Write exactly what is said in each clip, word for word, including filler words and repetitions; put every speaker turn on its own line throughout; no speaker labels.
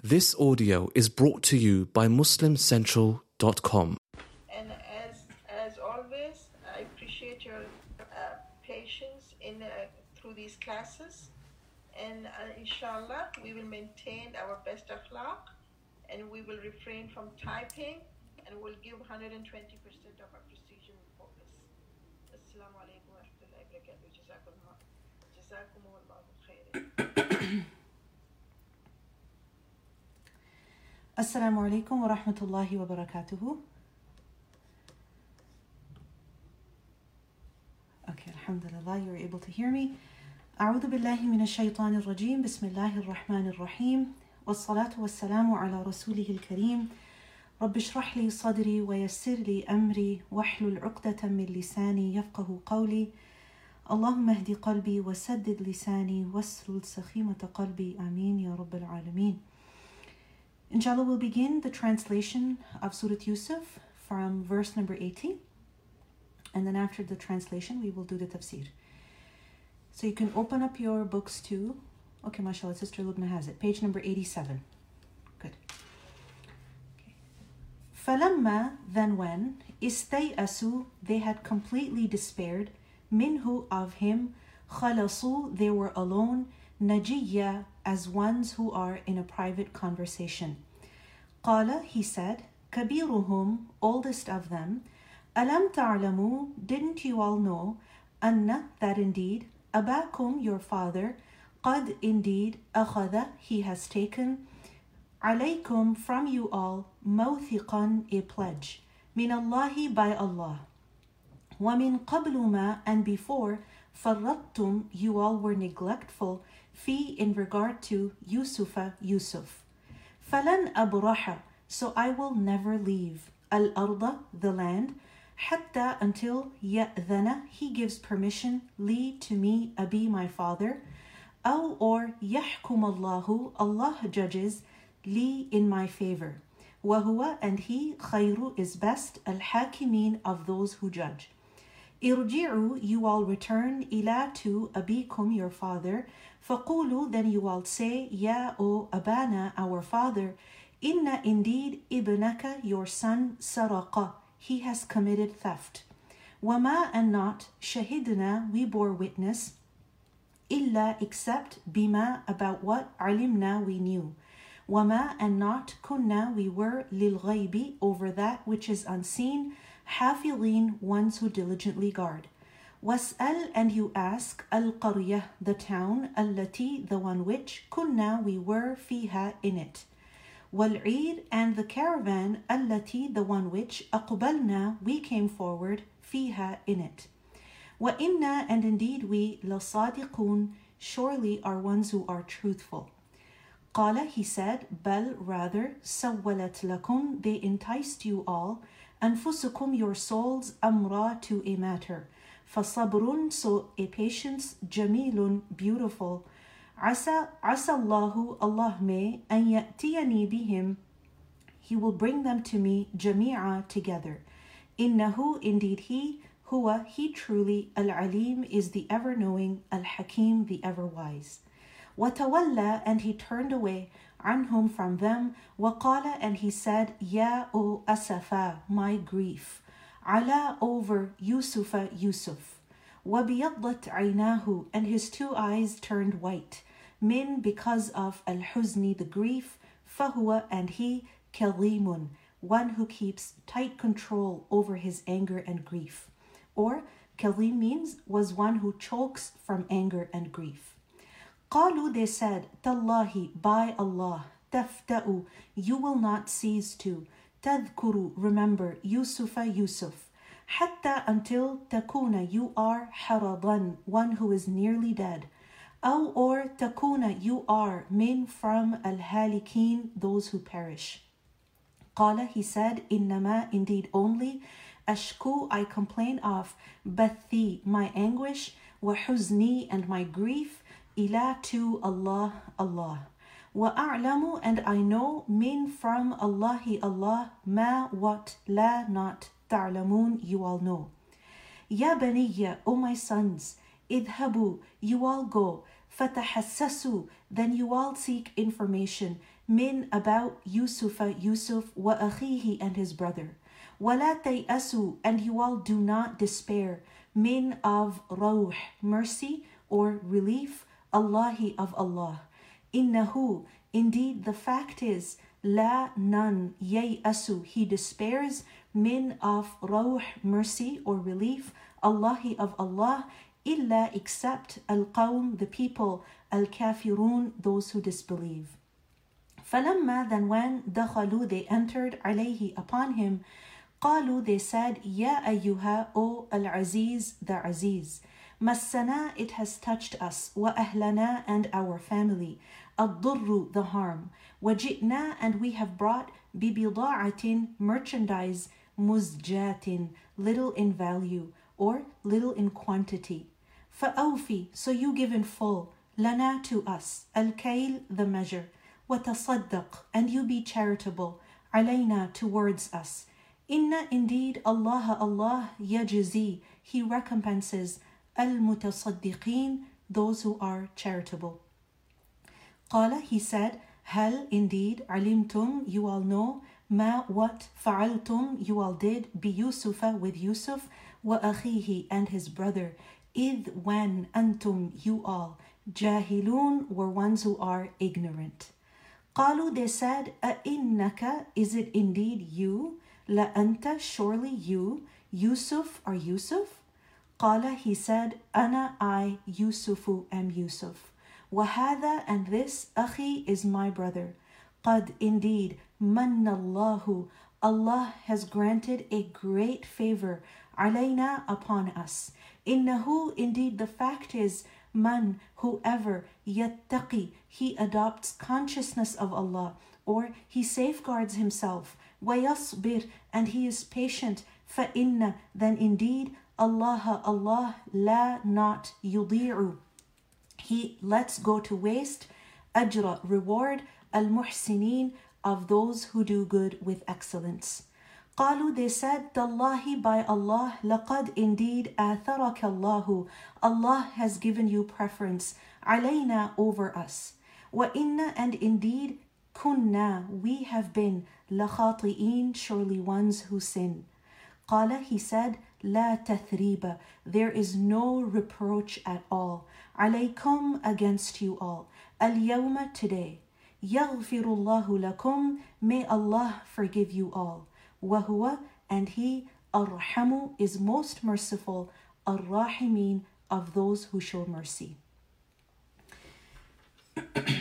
This audio is brought to you by muslim central dot com.
And as as always, I appreciate your uh, patience in uh, through these classes. And uh, inshallah, we will maintain our best akhlaq, and we will refrain from typing, and we'll give one hundred twenty percent of our precision and focus. Assalamu alaikum wa rahmatullahi wa barakatuh. Jazakumullahu khairan.
Assalamu alaikum wa rahmatullahi wa barakatuhu. Okay, alhamdulillah, you're able to hear me. أعوذ بالله من الشيطان الرجيم. بسم الله الرحمن الرحيم. والصلاة والسلام على رسوله الكريم. رب اشرح لي صدري ويسر لي أمري واحلل عقدة من لساني يفقه قولي. اللهم اهدي قلبي وسدد لساني واسلل سخيمة قلبي. آمين يا رب العالمين. Inshallah, we'll begin the translation of Surah Yusuf from verse number eighty. And then after the translation, we will do the tafsir. So you can open up your books to, okay, mashallah, Sister Lubna has it, page number eighty-seven. Good. Okay. فَلَمَّا, then when, إِسْتَيْأَسُوا, they had completely despaired, minhu, of him, خَلَصُوا, they were alone, نَجِيًّا, as ones who are in a private conversation. قَالَ, he said, كَبِيرُهُمْ, oldest of them, أَلَمْ تَعْلَمُوا, didn't you all know, أَنَّ, that indeed, أَبَاكُمْ, your father, قَدْ, indeed, أَخَذَ, he has taken, عَلَيْكُمْ, from you all, مَوْثِقًا, a pledge, مِنَ اللَّهِ, by Allah. وَمِنْ قَبْلُ مَا, and before, فَرَّطْتُمْ, you all were neglectful, fi, in regard to Yusufa, Yusuf. فَلَنْ أَبْرَحَ, so I will never leave, al-arda, the land, حَتَّى, until يَأْذَنَ, he gives permission, li, to me, abi, my father, أو, or يَحْكُمَ اللَّهُ, Allah judges, li, in my favor. وَهُوَ, and he, خَيْرُ, is best, al-حَاكِمِينَ, of those who judge. Irji'u, you all return, ila, to abikum, your father. Faqulu, then you all say, Ya, O Abana, our father, inna, indeed, ibnaka, your son, saraqa, he has committed theft. Wama, and not, shahidna, we bore witness, illa, except, bima, about what, alimna, we knew. Wama, and not, kunna, we were, lil ghaybi, over that which is unseen, حافظين, ones who diligently guard. Was'al, and you ask, al-qaryah, the town, allati, the one which, kunna, we were, fiha, in it. Wal-'ir, and the caravan, allati, the one which, aqbalna, we came forward, fiha, in it. Wa inna, and indeed we, lasadiqun, surely are ones who are truthful. Qala, he said, bal, rather, sawwalat lakum, they enticed you all, أنفسكم, your souls, أمرا, to a matter. فصبر, so a patience, جميل, beautiful. عسى, عسى الله, Allah may, أن يأتيني بهم, he will bring them to me, جميعا, together. إنه, indeed he, هو, he truly, العليم, is the ever-knowing, الحكيم, the ever-wise. وتولى, and he turned away, عنهم, from them, وقال, and he said, Ya, O Asafa, my grief, ala, over, Yusufa, Yusuf, وبيضت عيناه, and his two eyes turned white, min, because of al-huzni, the grief, فهو, and he, كظيم, one who keeps tight control over his anger and grief, or كظيم means was one who chokes from anger and grief. قالوا, they said, Tallahi, by Allah, tafta'u, you will not cease to, tadhkuru, remember, Yusufa, Yusuf, hatta, until, takuna, you are, haradan, one who is nearly dead, aw, or, takuna, you are, min, from, al-halikin, those who perish. Qala, he said, innama, indeed only, ashku, I complain of, bathi, my anguish, wa huzni, and my grief, ila, to Allah, Allah. Wa a'lamu, and I know, min, from Allahi, Allah, ma, what, la, not, ta'lamun, you all know. Ya baniya, O my sons, idhabu, you all go, fatahassasu, then you all seek information, min about Yusufa, Yusuf, wa akhihi and his brother. وَلَا تَيْأَسُوا and you all do not despair, min of rawh, mercy or relief, Allahi of Allah. Innahu, indeed the fact is, la none, yay'asu, he despairs, min of rawh, mercy or relief, Allahi of Allah, illa except al-qawm, the people, al-kafirun, those who disbelieve. فَلَمَّا then when دَخَلُوا they entered alayhi upon him, قالوا they said, Ya ayyuha, O al-aziz, the aziz. Massana, it has touched us, wa ahlana and our family, ad-durru, the harm, wajitna and we have brought, bibida'atin, merchandise, muzjatin, little in value, or little in quantity. Fa'awfi, so you give in full, lana to us, al-kail, the measure, وَتَصَدَّقْ and you be charitable, alayna towards us. Inna indeed Allah Allah yajzi, he recompenses al-mutasaddiqeen, those who are charitable. Qala, he said, hal indeed alimtum, you all know, ma what fa'altum, you all did, bi Yusufa with Yusuf, wa akhihi and his brother, id when antum, you all, jahilun were ones who are ignorant. Qalu, they said, a innaka, is it indeed you? La anta, surely you, Yusuf or Yusuf? Qala, he said, ana I, Yusufu am Yusuf. Wahada, and this, akhi, is my brother. Qad, indeed, mannallahu, Allah has granted a great favor, alayna, upon us. Innahu, indeed, the fact is, man, whoever, yattaqi, he adopts consciousness of Allah, or he safeguards himself, وَيَصْبِرْ and he is patient, فَإِنَّ then indeed, Allah, Allah, la not, yudi'u, he lets go to waste, ajra, reward, al-muhsinin, of those who do good with excellence. قالوا, they said, Tallahi, by Allah, laqad indeed, atharaka Allahu, Allah has given you preference, alayna, over us. Wa inna, and indeed, kunna, we have been, lakhati'een, surely ones who sin. Qala, he said, la tathriba, there is no reproach at all, alaykum, against you all, al-yawma, today. Yaghfirullahu lakum, may Allah forgive you all. Wahuwa, and he, arhamu, is most merciful, arrahimin, of those who show mercy. Okay,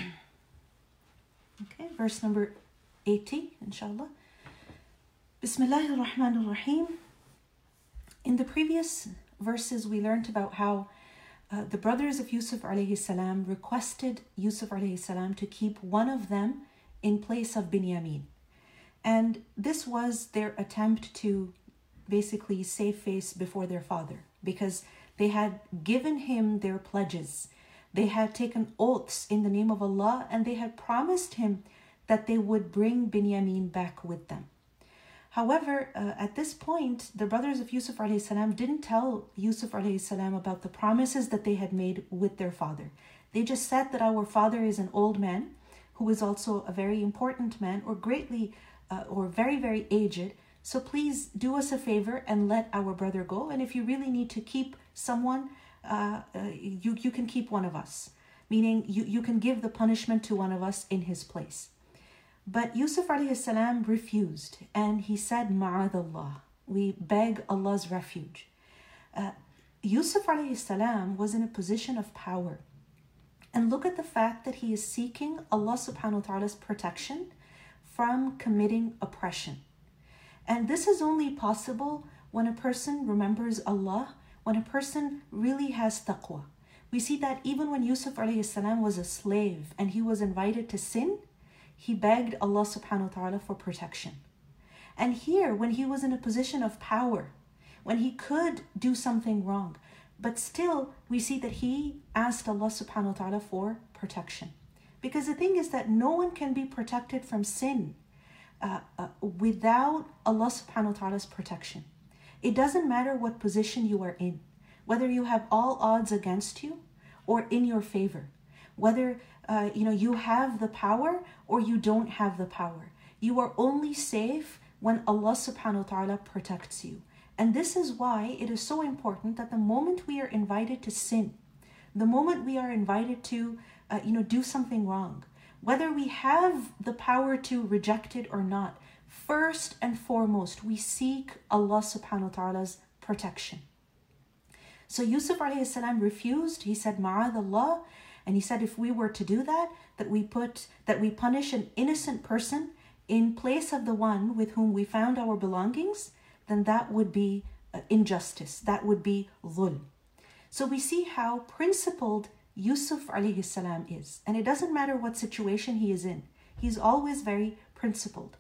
verse number eighty, inshallah. Bismillahir Rahmanir Rahim. In the previous verses, we learned about how uh, the brothers of Yusuf alayhi salam requested Yusuf alayhi salam to keep one of them in place of Binyamin. And this was their attempt to basically save face before their father, because they had given him their pledges. They had taken oaths in the name of Allah, and they had promised him that they would bring Binyamin back with them. However, uh, at this point, the brothers of Yusuf alayhi salam didn't tell Yusuf alayhi salam about the promises that they had made with their father. They just said that our father is an old man who is also a very important man, or greatly uh, or very, very aged. So please do us a favor and let our brother go. And if you really need to keep someone, uh, uh, you, you can keep one of us. Meaning you, you can give the punishment to one of us in his place. But Yusuf alayhi salam refused, and he said, Ma'adallah, we beg Allah's refuge. Uh, Yusuf alayhi salam was in a position of power. And look at the fact that he is seeking Allah subhanahu wa ta'ala's protection from committing oppression. And this is only possible when a person remembers Allah, when a person really has taqwa. We see that even when Yusuf alayhi salam was a slave and he was invited to sin, he begged Allah subhanahu wa ta'ala for protection. And here, when he was in a position of power, when he could do something wrong, but still we see that he asked Allah subhanahu wa ta'ala for protection. Because the thing is that no one can be protected from sin uh, uh, without Allah subhanahu wa ta'ala's protection. It doesn't matter what position you are in, whether you have all odds against you or in your favor, whether uh, you know, you have the power or you don't have the power. You are only safe when Allah subhanahu wa ta'ala protects you. And this is why it is so important that the moment we are invited to sin, the moment we are invited to, uh, you know, do something wrong, whether we have the power to reject it or not, first and foremost, we seek Allah subhanahu wa ta'ala's protection. So Yusuf alayhi salam refused. He said, Ma'ad Allah. And he said, if we were to do that, that we put, that we punish an innocent person in place of the one with whom we found our belongings, then that would be uh, injustice. That would be dhulm. So we see how principled Yusuf alayhi salam is. And it doesn't matter what situation he is in. He's always very principled.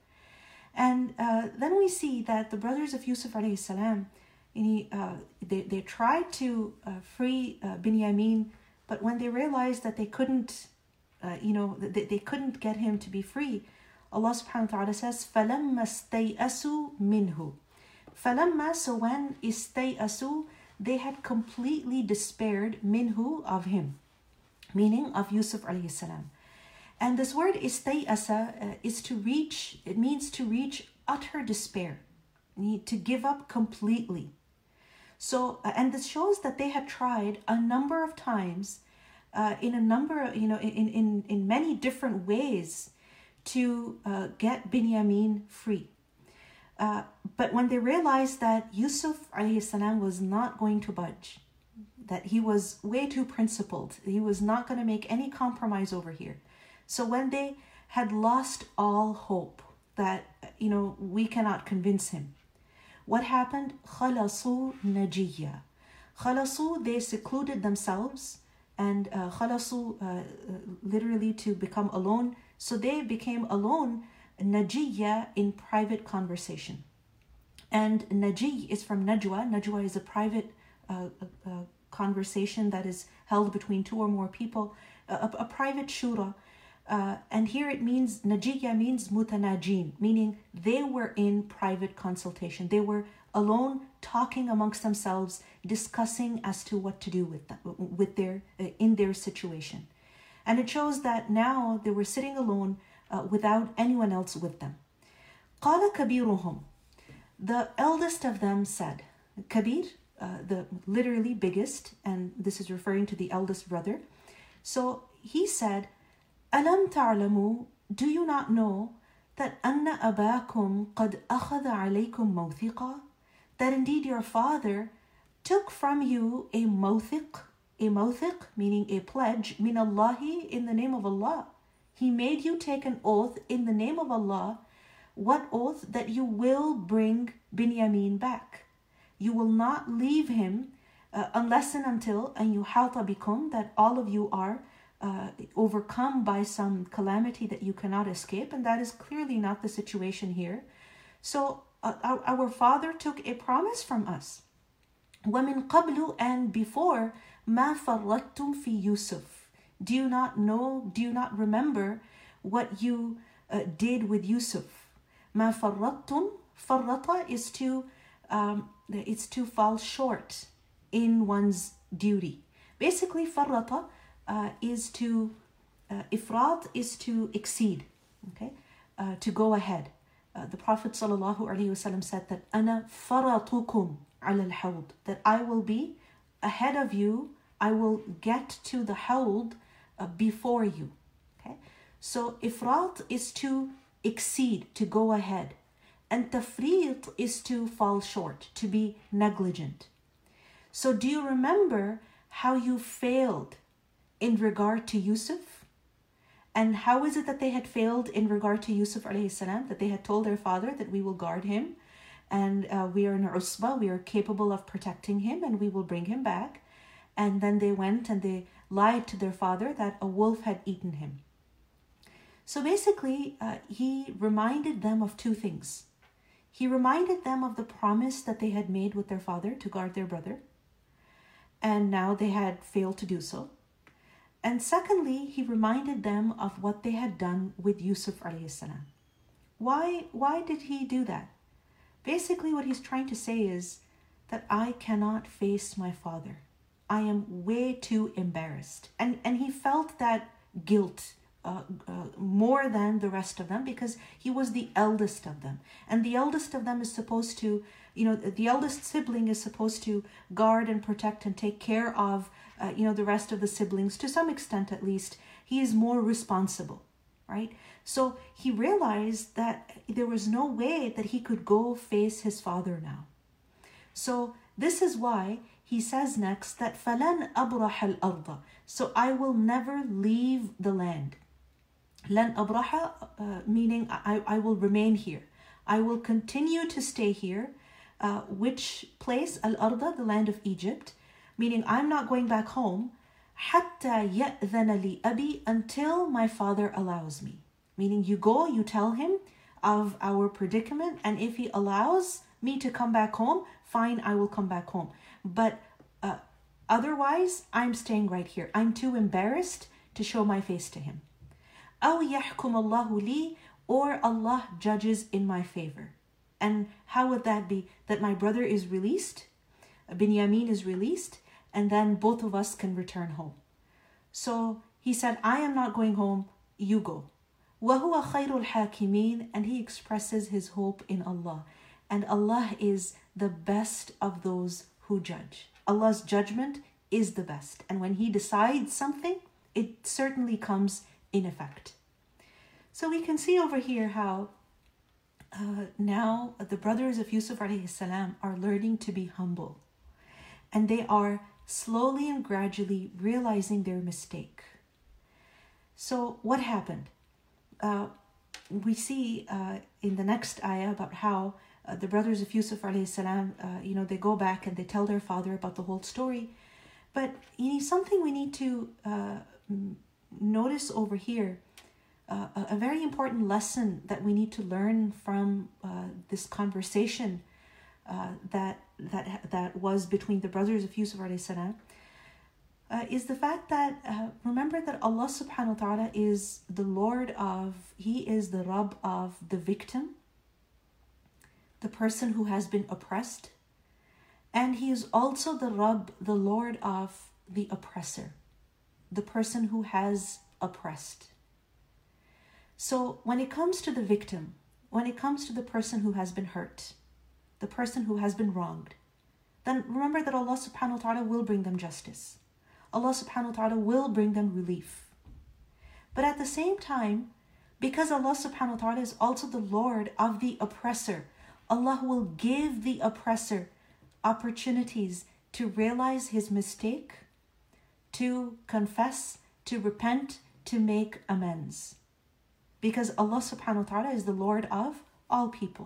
And uh, then we see that the brothers of Yusuf alayhi salam, he, uh, they, they tried to uh, free uh, Binyamin, but when they realized that they couldn't, uh, you know, they, they couldn't get him to be free, Allah subhanahu wa ta'ala says, فَلَمَّا اسْتَيْأَسُوا مِنْهُ. فَلَمَّا, so when اسْتَيْأَسُوا, they had completely despaired minhu, of him, meaning of Yusuf alayhi salam. And this word istayasa uh, is to reach, it means to reach utter despair, need to give up completely. So, uh, and this shows that they had tried a number of times, uh, in a number of, you know, in, in, in many different ways to uh, get Binyamin free. Uh, but when they realized that Yusuf alayhi salam was not going to budge, that he was way too principled, he was not going to make any compromise over here. So when they had lost all hope that, you know, we cannot convince him, what happened? خَلَصُوا نَجِيًّا. خَلَصُوا, they secluded themselves, and uh, خَلَصُوا, uh, literally to become alone. So they became alone, najiyya, in private conversation. And najiy is from najwa. Najwa is a private uh, uh, conversation that is held between two or more people, a, a private shura. Uh, and here it means, najiyya means mutanajin, meaning they were in private consultation. They were alone, talking amongst themselves, discussing as to what to do with them, with their, uh, in their situation. And it shows that now they were sitting alone uh, without anyone else with them. قَالَ كَبِيرُهُمْ. The eldest of them said, Kabir, uh, the literally biggest, and this is referring to the eldest brother. So he said, أَلَمْ تَعْلَمُوا, do you not know that أَنَّ أَبَاكُمْ قَدْ أَخَذَ عَلَيْكُمْ مَوْثِقًا, that indeed your father took from you a mawthiq, a mawthiq meaning a pledge, min Allahi, in the name of Allah. He made you take an oath in the name of Allah. What oath? That you will bring Binyamin back. You will not leave him uh, unless and until أَن يُحَاطَ بِكُمْ, that all of you are uh, overcome by some calamity that you cannot escape. And that is clearly not the situation here. So uh, our, our father took a promise from us. وَمِن قَبْلُ, and before, مَا فَرَّطْتُمْ فِي يُوسُف. Do you not know, do you not remember what you uh, did with Yusuf? مَا فَرَّطْتُمْ, farrata is to, um, it's to fall short in one's duty. Basically, farrata uh, is to, uh, ifrat is to exceed, okay, uh, to go ahead. Uh, the Prophet sallallahu alaihi wasallam said that أَنَا فَرَطُكُمْ عَلَى الْحَوْض, that I will be ahead of you, I will get to the hawd uh, before you. Okay, so ifrat is to exceed, to go ahead, and tafrit is to fall short, to be negligent. So do you remember how you failed in regard to Yusuf? And how is it that they had failed in regard to Yusuf alayhi salam? That they had told their father that we will guard him, and uh, we are in usba, we are capable of protecting him, and we will bring him back. And then they went and they lied to their father that a wolf had eaten him. So basically, uh, he reminded them of two things. He reminded them of the promise that they had made with their father to guard their brother, and now they had failed to do so. And secondly, he reminded them of what they had done with Yusuf alayhi salam. Why, why did he do that? Basically, what he's trying to say is that I cannot face my father. I am way too embarrassed. And, and he felt that guilt uh, uh, more than the rest of them, because he was the eldest of them. And the eldest of them is supposed to, you know, the eldest sibling is supposed to guard and protect and take care of, uh, you know, the rest of the siblings, to some extent at least. He is more responsible, right? So he realized that there was no way that he could go face his father now. So this is why he says next that فَلَنْ أَبْرَحَ الْأَرْضَ. So I will never leave the land. لَنْ أَبْرَحَ uh, meaning I, I will remain here. I will continue to stay here. Uh, which place? Al-Arda, the land of Egypt. Meaning I'm not going back home. حَتَّى يَأْذَنَ لِي أَبِي, until my father allows me. Meaning you go, you tell him of our predicament, and if he allows me to come back home, fine, I will come back home. But uh, otherwise, I'm staying right here. I'm too embarrassed to show my face to him. أَوْ يَحْكُمَ اللَّهُ لِي, or Allah judges in my favor. And how would that be? That my brother is released, Binyamin is released, and then both of us can return home. So he said, I am not going home, you go. وَهُوَ خَيْرُ الْحَاكِمِينَ, and he expresses his hope in Allah. And Allah is the best of those who judge. Allah's judgment is the best. And when he decides something, it certainly comes in effect. So we can see over here how uh, now the brothers of Yusuf alayhi salam are learning to be humble. And they are slowly and gradually realizing their mistake. So what happened? Uh, we see uh, in the next ayah about how uh, the brothers of Yusuf alayhi salam, uh, you know, they go back and they tell their father about the whole story. But you know, something we need to uh, notice over here, uh, a, a very important lesson that we need to learn from uh, this conversation uh, that that that was between the brothers of Yusuf alayhi salam, Uh, is the fact that, uh, remember that Allah subhanahu wa ta'ala is the Lord of, He is the Rabb of the victim, the person who has been oppressed, and He is also the Rabb, the Lord of the oppressor, the person who has oppressed. So when it comes to the victim, when it comes to the person who has been hurt, the person who has been wronged, then remember that Allah subhanahu wa ta'ala will bring them justice. Allah subhanahu wa ta'ala will bring them relief. But at the same time, because Allah subhanahu wa ta'ala is also the Lord of the oppressor, Allah will give the oppressor opportunities to realize his mistake, to confess, to repent, to make amends. Because Allah subhanahu wa ta'ala is the Lord of all people.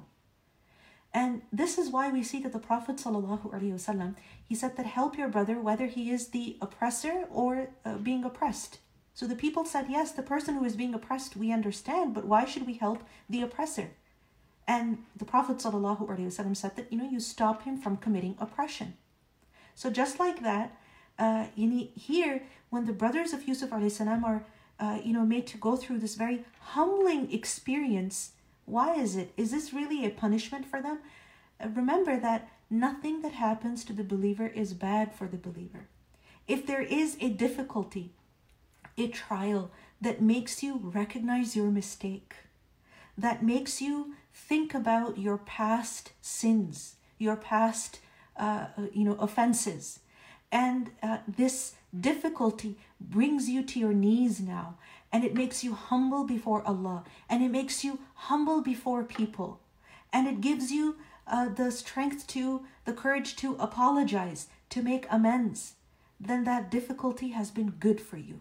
And this is why we see that the Prophet sallallahu alaihi wasallam, he said that help your brother whether he is the oppressor or uh, being oppressed. So the people said, yes, the person who is being oppressed, we understand, but why should we help the oppressor? And the Prophet sallallahu alaihi wasallam said that, you know, you stop him from committing oppression. So just like that, uh, you need, here, when the brothers of Yusuf alayhi salam are, uh, you know, made to go through this very humbling experience. Why is it? Is this really a punishment for them? Uh, remember that nothing that happens to the believer is bad for the believer. If there is a difficulty, a trial that makes you recognize your mistake, that makes you think about your past sins, your past, uh, you know, offenses, and uh, this difficulty brings you to your knees now, and it makes you humble before Allah, and it makes you humble before people, and it gives you uh, the strength to, the courage to apologize, to make amends, then that difficulty has been good for you.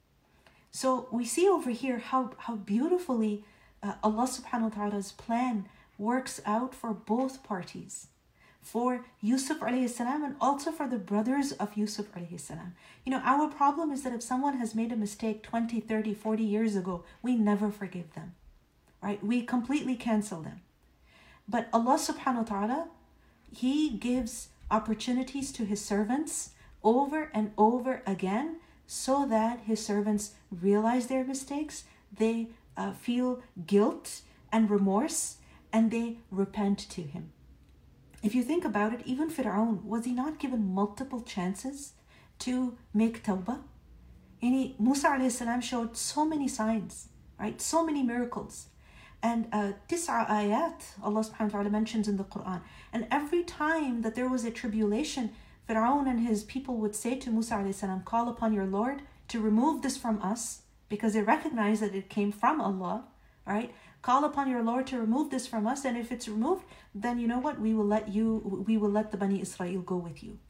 So we see over here how, how beautifully uh, Allah subhanahu wa ta'ala's plan works out for both parties. For Yusuf alayhi salam and also for the brothers of Yusuf alayhi salam. You know, our problem is that if someone has made a mistake twenty, thirty, forty years ago, we never forgive them, right? We completely cancel them. But Allah subhanahu wa ta'ala, He gives opportunities to His servants over and over again so that His servants realize their mistakes, they uh, feel guilt and remorse, and they repent to Him. If you think about it, even Fir'aun, was he not given multiple chances to make tawbah? Yani Musa alayhi salam showed so many signs, right? So many miracles. And uh, tis'a ayat, Allah subhanahu wa ta'ala mentions in the Quran. And every time that there was a tribulation, Fir'aun and his people would say to Musa alayhi salam, call upon your Lord to remove this from us, because they recognize that it came from Allah, right? Call upon your Lord to remove this from us, and if it's removed, then you know what? We will let you, we will let the Bani Israel go with you.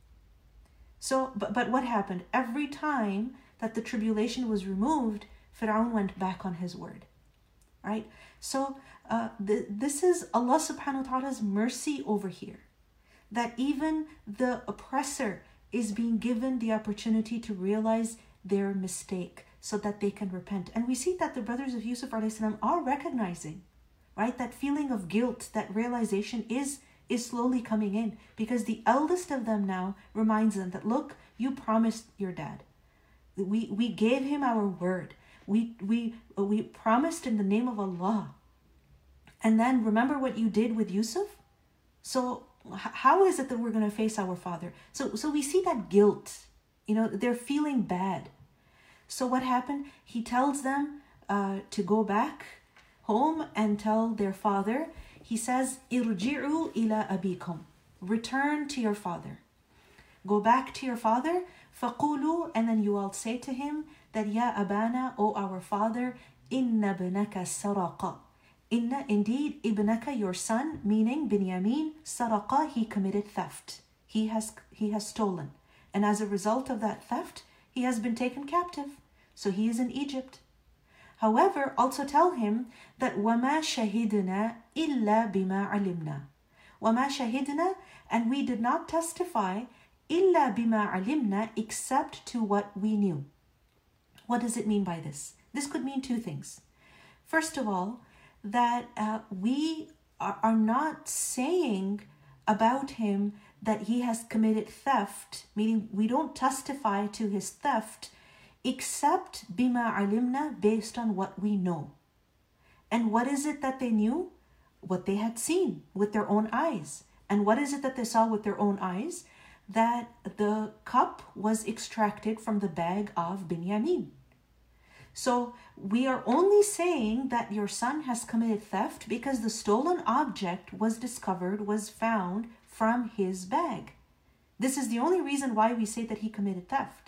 So, but, but what happened? Every time that the tribulation was removed, Fir'aun went back on his word, right? So uh, th- this is Allah subhanahu wa ta'ala's mercy over here, that even the oppressor is being given the opportunity to realize their mistake so that they can repent. And we see that the brothers of Yusuf alayhi salam are recognizing, right? That feeling of guilt, that realization is, is slowly coming in, because the eldest of them now reminds them that, look, you promised your dad. We, we gave him our word. We, we, we promised in the name of Allah. And then remember what you did with Yusuf? So how is it that we're going to face our father? So, so we see that guilt, you know, they're feeling bad. So what happened? He tells them uh, to go back home and tell their father. He says, irji'u ila abikum. Return to your father. Go back to your father. فَقُولُوا, and then you all say to him that, Ya abana, O our father, inna ibnaka saraqa. Inna, indeed, ibnaka, your son, meaning Binyamin, saraqa, he committed theft. He has, he has stolen. And as a result of that theft, he has been taken captive. So he is in Egypt. However, also tell him that وَمَا شَهِدْنَا إِلَّا بِمَا عَلِمْنَا. وَمَا شَهِدْنَا, and we did not testify إِلَّا بِمَا عَلِمْنَا, except to what we knew. What does it mean by this? This could mean two things. First of all, that uh, we are, are not saying about him that he has committed theft, meaning we don't testify to his theft except bima alimna, based on what we know. And what is it that they knew? What they had seen with their own eyes. And what is it that they saw with their own eyes? That the cup was extracted from the bag of Binyamin. So we are only saying that your son has committed theft because the stolen object was discovered, was found from his bag. This is the only reason why we say that he committed theft.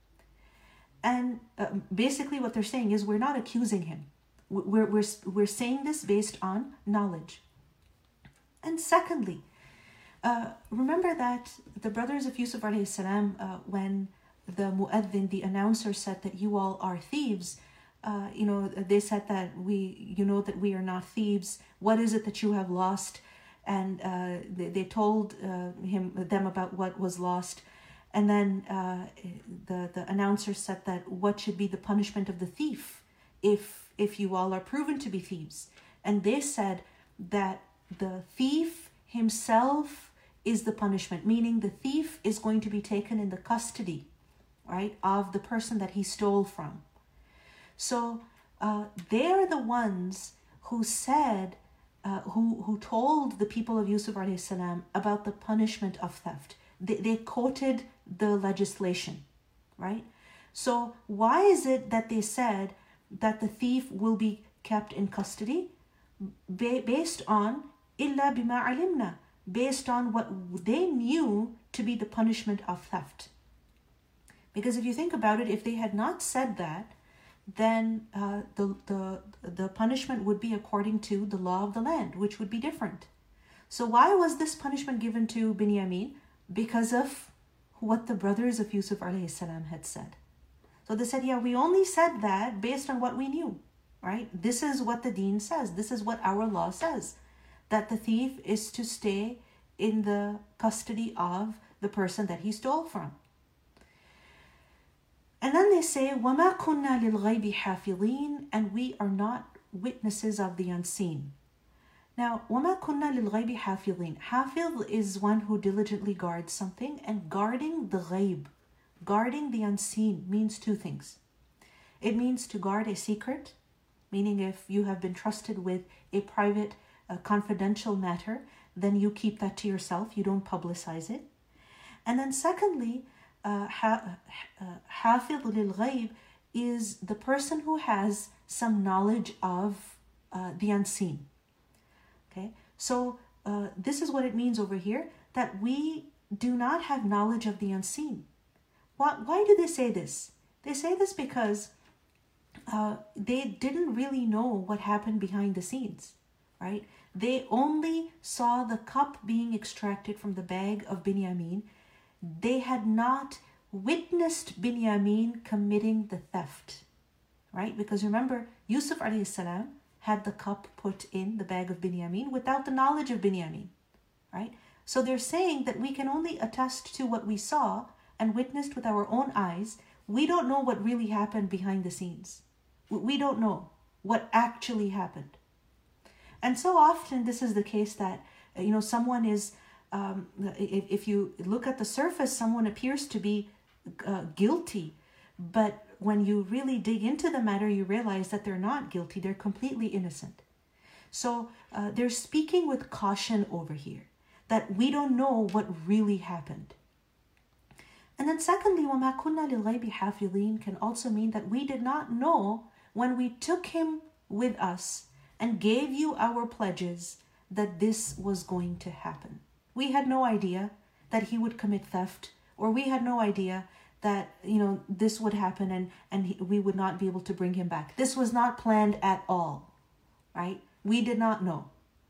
And uh, basically what they're saying is we're not accusing him. We're, we're, we're saying this based on knowledge. And secondly, uh, remember that the brothers of Yusuf alayhi salam, uh, when the mu'adhin, the announcer, said that you all are thieves, uh, you know, they said that we, you know, that we are not thieves. What is it that you have lost? And uh, they, they told uh, him them about what was lost. And then uh, the, the announcer said that what should be the punishment of the thief if, if you all are proven to be thieves. And they said that the thief himself is the punishment, meaning the thief is going to be taken in the custody, right, of the person that he stole from. So uh, they're the ones who said, uh, who, who told the people of Yusuf alayhi salam about the punishment of theft. They, they quoted the legislation, right? So why is it that they said that the thief will be kept in custody? Ba- based on illa bima alimna, based on what they knew to be the punishment of theft. Because if you think about it, if they had not said that, then uh, the, the, the punishment would be according to the law of the land, which would be different. So why was this punishment given to Binyamin? Because of what the brothers of Yusuf alayhi salam had said. So they said, yeah, we only said that based on what we knew, right? This is what the deen says. This is what our law says, that the thief is to stay in the custody of the person that he stole from. And then they say, وَمَا كُنَّا لِلْغَيْبِ حَافِظِينَ, and we are not witnesses of the unseen. Now, وَمَا كُنَّا لِلْغَيْبِ حَافِظِينَ. Hafiz is one who diligently guards something, and guarding the ghaib, guarding the unseen, means two things. It means to guard a secret, meaning if you have been trusted with a private, uh, confidential matter, then you keep that to yourself, you don't publicize it. And then secondly, uh, ha- uh, حافظ للغيب is the person who has some knowledge of uh, the unseen. Okay, so uh, this is what it means over here, that we do not have knowledge of the unseen. Why, why do they say this? They say this because uh, they didn't really know what happened behind the scenes, right? They only saw the cup being extracted from the bag of Binyamin. They had not witnessed Binyamin committing the theft, right? Because remember, Yusuf alayhi salam had the cup put in the bag of Binyamin without the knowledge of Binyamin, right? So they're saying that we can only attest to what we saw and witnessed with our own eyes. We don't know what really happened behind the scenes. We don't know what actually happened. And so often this is the case that, you know, someone is, um, if, if you look at the surface, someone appears to be uh, guilty. But when you really dig into the matter, you realize that they're not guilty. They're completely innocent. So uh, they're speaking with caution over here, that we don't know what really happened. And then secondly, وَمَا كُنَّا لِلْغَيْبِ حَافِظِينَ can also mean that we did not know when we took him with us and gave you our pledges that this was going to happen. We had no idea that he would commit theft, or we had no idea that, you know, this would happen and, and he, we would not be able to bring him back. This was not planned at all, right? We did not know.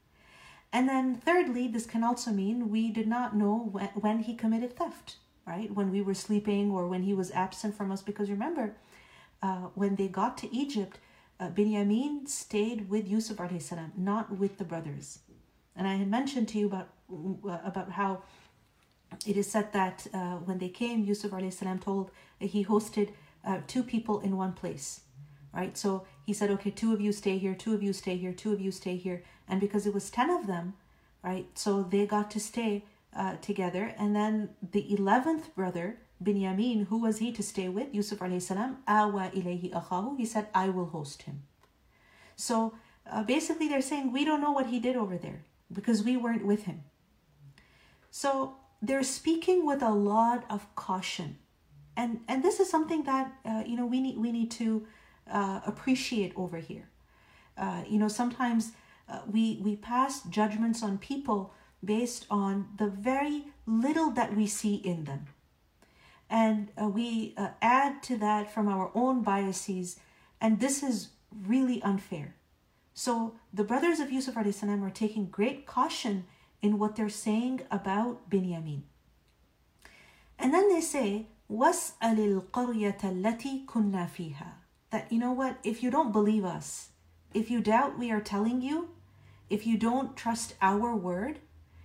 And then thirdly, this can also mean we did not know when, when he committed theft, right? When we were sleeping or when he was absent from us. Because remember, uh, when they got to Egypt, uh, Binyamin stayed with Yusuf alayhi salam, not with the brothers. And I had mentioned to you about, uh, about how it is said that uh, when they came, Yusuf alayhi salam told, uh, he hosted uh, two people in one place, right? So he said, okay, two of you stay here, two of you stay here, two of you stay here. And because it was ten of them, right? So they got to stay uh, together. And then the eleventh brother, Binyamin, who was he to stay with? Yusuf alayhi salam, awa ilayhi akhahu. He said, I will host him. So uh, basically they're saying, we don't know what he did over there because we weren't with him. So they're speaking with a lot of caution. And and this is something that, uh, you know, we need, we need to uh, appreciate over here. Uh, you know, sometimes uh, we, we pass judgments on people based on the very little that we see in them. And uh, we uh, add to that from our own biases. And this is really unfair. So the brothers of Yusuf alayhi salam are taking great caution in what they're saying about Binyamin. And then they say, وَاسْأَلِ الْقَرْيَةَ الَّتِي كُنَّا فِيهَا. That, you know what, if you don't believe us, if you doubt we are telling you, if you don't trust our word,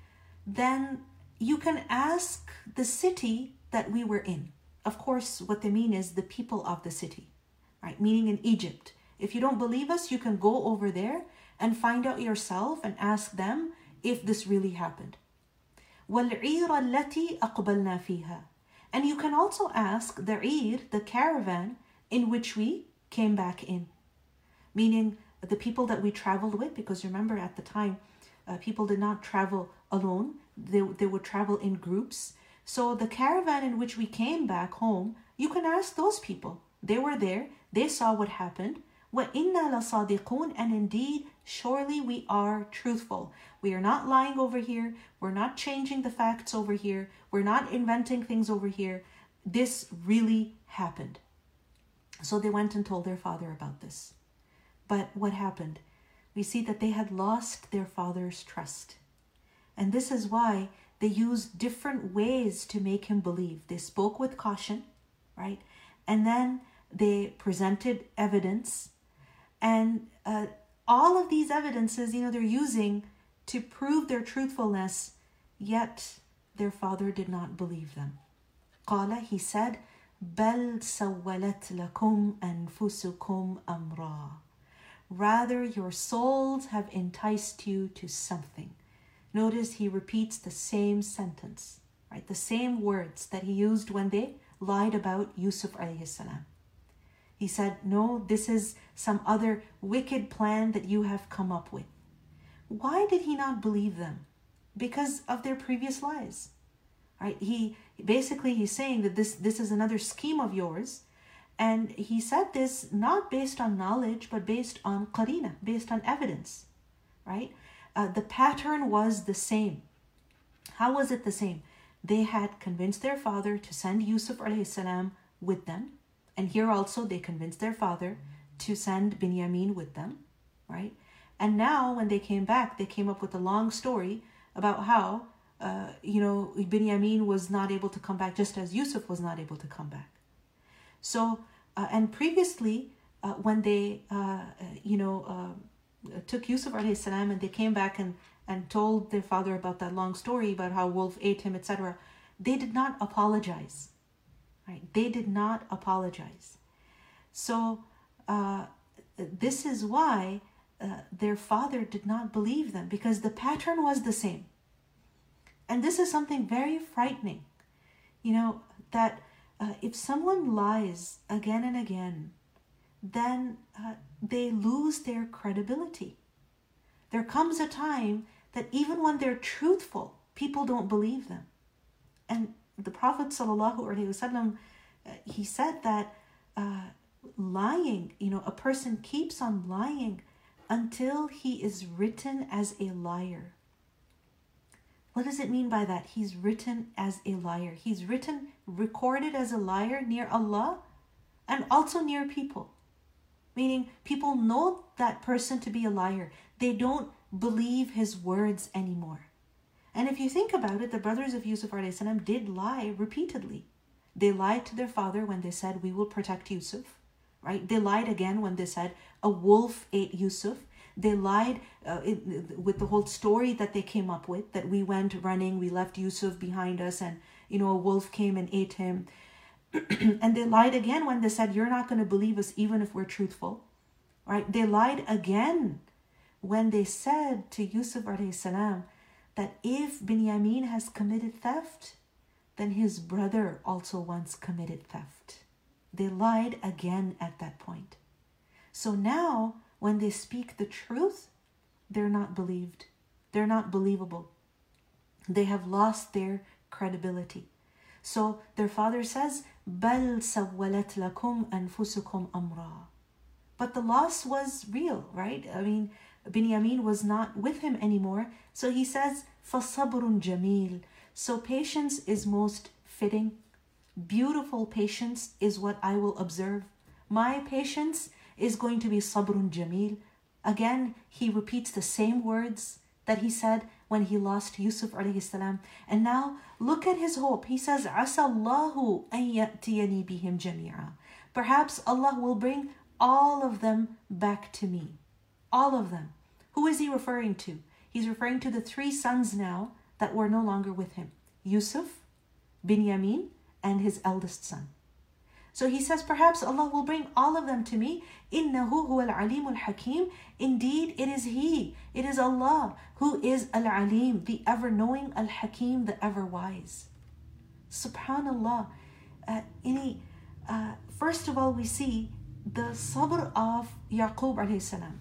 then you can ask the city that we were in. Of course, what they mean is the people of the city, right? Meaning in Egypt. If you don't believe us, you can go over there and find out yourself and ask them if this really happened. وَالْعِيرَ الَّتِي أَقْبَلْنَا فِيهَا. And you can also ask the Eir, the caravan in which we came back in. Meaning the people that we traveled with, because remember at the time, uh, people did not travel alone. They, they would travel in groups. So the caravan in which we came back home, you can ask those people. They were there. They saw what happened. وَإِنَّا لَصَادِقُونَ. And indeed, surely we are truthful. We are not lying over here. We're not changing the facts over here. We're not inventing things over here. This really happened. So they went and told their father about this. But what happened? We see that they had lost their father's trust. And this is why they used different ways to make him believe. They spoke with caution, right? And then they presented evidence. And uh, all of these evidences, you know, they're using to prove their truthfulness, yet their father did not believe them. قال, he said, بل سولت لكم أنفسكم أمرا. Rather, your souls have enticed you to something. Notice he repeats the same sentence, right? The same words that he used when they lied about Yusuf alayhi salam. He said, no, this is some other wicked plan that you have come up with. Why did he not believe them? Because of their previous lies, right? He basically, he's saying that this, this is another scheme of yours. And he said this not based on knowledge, but based on qarina, based on evidence, right? Uh, the pattern was the same. How was it the same? They had convinced their father to send Yusuf alayhi salam with them. And here also they convinced their father to send Binyamin with them, right? And now when they came back, they came up with a long story about how, uh, you know, Binyamin was not able to come back, just as Yusuf was not able to come back. So, uh, and previously, uh, when they, uh, you know, uh, took Yusuf alayhi salam and they came back and, and told their father about that long story about how wolf ate him, et cetera, they did not apologize, right? They did not apologize. So, uh, this is why uh, their father did not believe them, because the pattern was the same. And this is something very frightening, you know, that uh, if someone lies again and again, then uh, they lose their credibility. There comes a time that even when they're truthful, people don't believe them. And the Prophet sallallahu alaihi wasallam, uh, he said that uh, lying, you know, a person keeps on lying until he is written as a liar. What does it mean by that? He's written as a liar. He's written, recorded as a liar near Allah and also near people. Meaning people know that person to be a liar. They don't believe his words anymore. And if you think about it, the brothers of Yusuf alayhi salam did lie repeatedly. They lied to their father when they said, we will protect Yusuf, right? They lied again when they said, a wolf ate Yusuf. They lied uh, it, with the whole story that they came up with, that we went running, we left Yusuf behind us, and, you know, a wolf came and ate him. And they lied again when they said, you're not going to believe us even if we're truthful, right? They lied again when they said to Yusuf alayhi salam that if Binyamin has committed theft, then his brother also once committed theft. They lied again at that point. So now, when they speak the truth, they're not believed. They're not believable. They have lost their credibility. So their father says, بَلْ سَوَّلَتْ لَكُمْ أَنفُسُكُمْ أَمْرًا. But the loss was real, right? I mean, Binyamin was not with him anymore. So he says, فَصَبْرٌ جَمِيلٌ. So patience is most fitting. Beautiful patience is what I will observe. My patience is going to be sabrun jameel. Again, he repeats the same words that he said when he lost Yusuf alayhi salam. And now look at his hope. He says, عَسَى اللَّهُ أَن يَأْتِيَنِي بِهِمْ جَمِيعًا. Perhaps Allah will bring all of them back to me. All of them. Who is he referring to? He's referring to the three sons now that were no longer with him. Yusuf, Binyamin, and his eldest son. So he says, perhaps Allah will bring all of them to me. إِنَّهُ هُوَ الْعَلِيمُ الْحَكِيمُ. Indeed, it is He. It is Allah who is Al-Alim, the ever-knowing, Al-Hakim, the ever-wise. Subhanallah. Uh, any, uh, first of all, we see the sabr of Yaqub alayhi salam.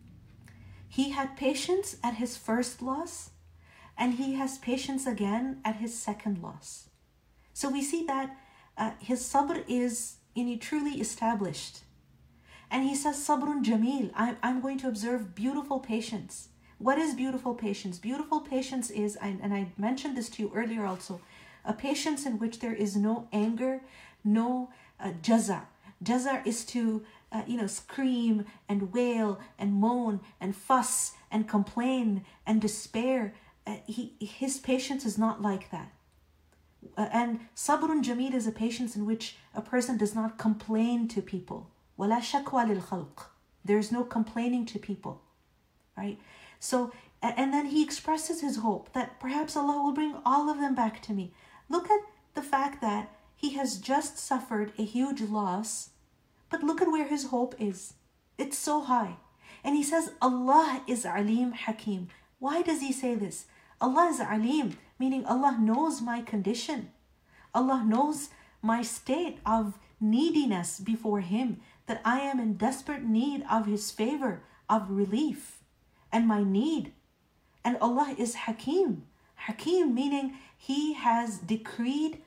He had patience at his first loss, and he has patience again at his second loss. So we see that Uh, his sabr is in truly established. And he says, sabrun jameel. I'm, I'm going to observe beautiful patience. What is beautiful patience? Beautiful patience is, and I mentioned this to you earlier also, a patience in which there is no anger, no uh, jaza. Jaza is to, uh, you know, scream and wail and moan and fuss and complain and despair. Uh, he, his patience is not like that. Uh, and sabrun jameel is a patience in which a person does not complain to people. وَلَا شَكْوَى لِلْخَلْقِ. There's no complaining to people, right? So, and then he expresses his hope that perhaps Allah will bring all of them back to me. Look at the fact that he has just suffered a huge loss, but look at where his hope is. It's so high. And he says, Allah is Alim Hakim. Why does he say this? Allah is Alim, meaning Allah knows my condition. Allah knows my state of neediness before Him, that I am in desperate need of His favor, of relief, and my need. And Allah is Hakim. Hakim meaning He has decreed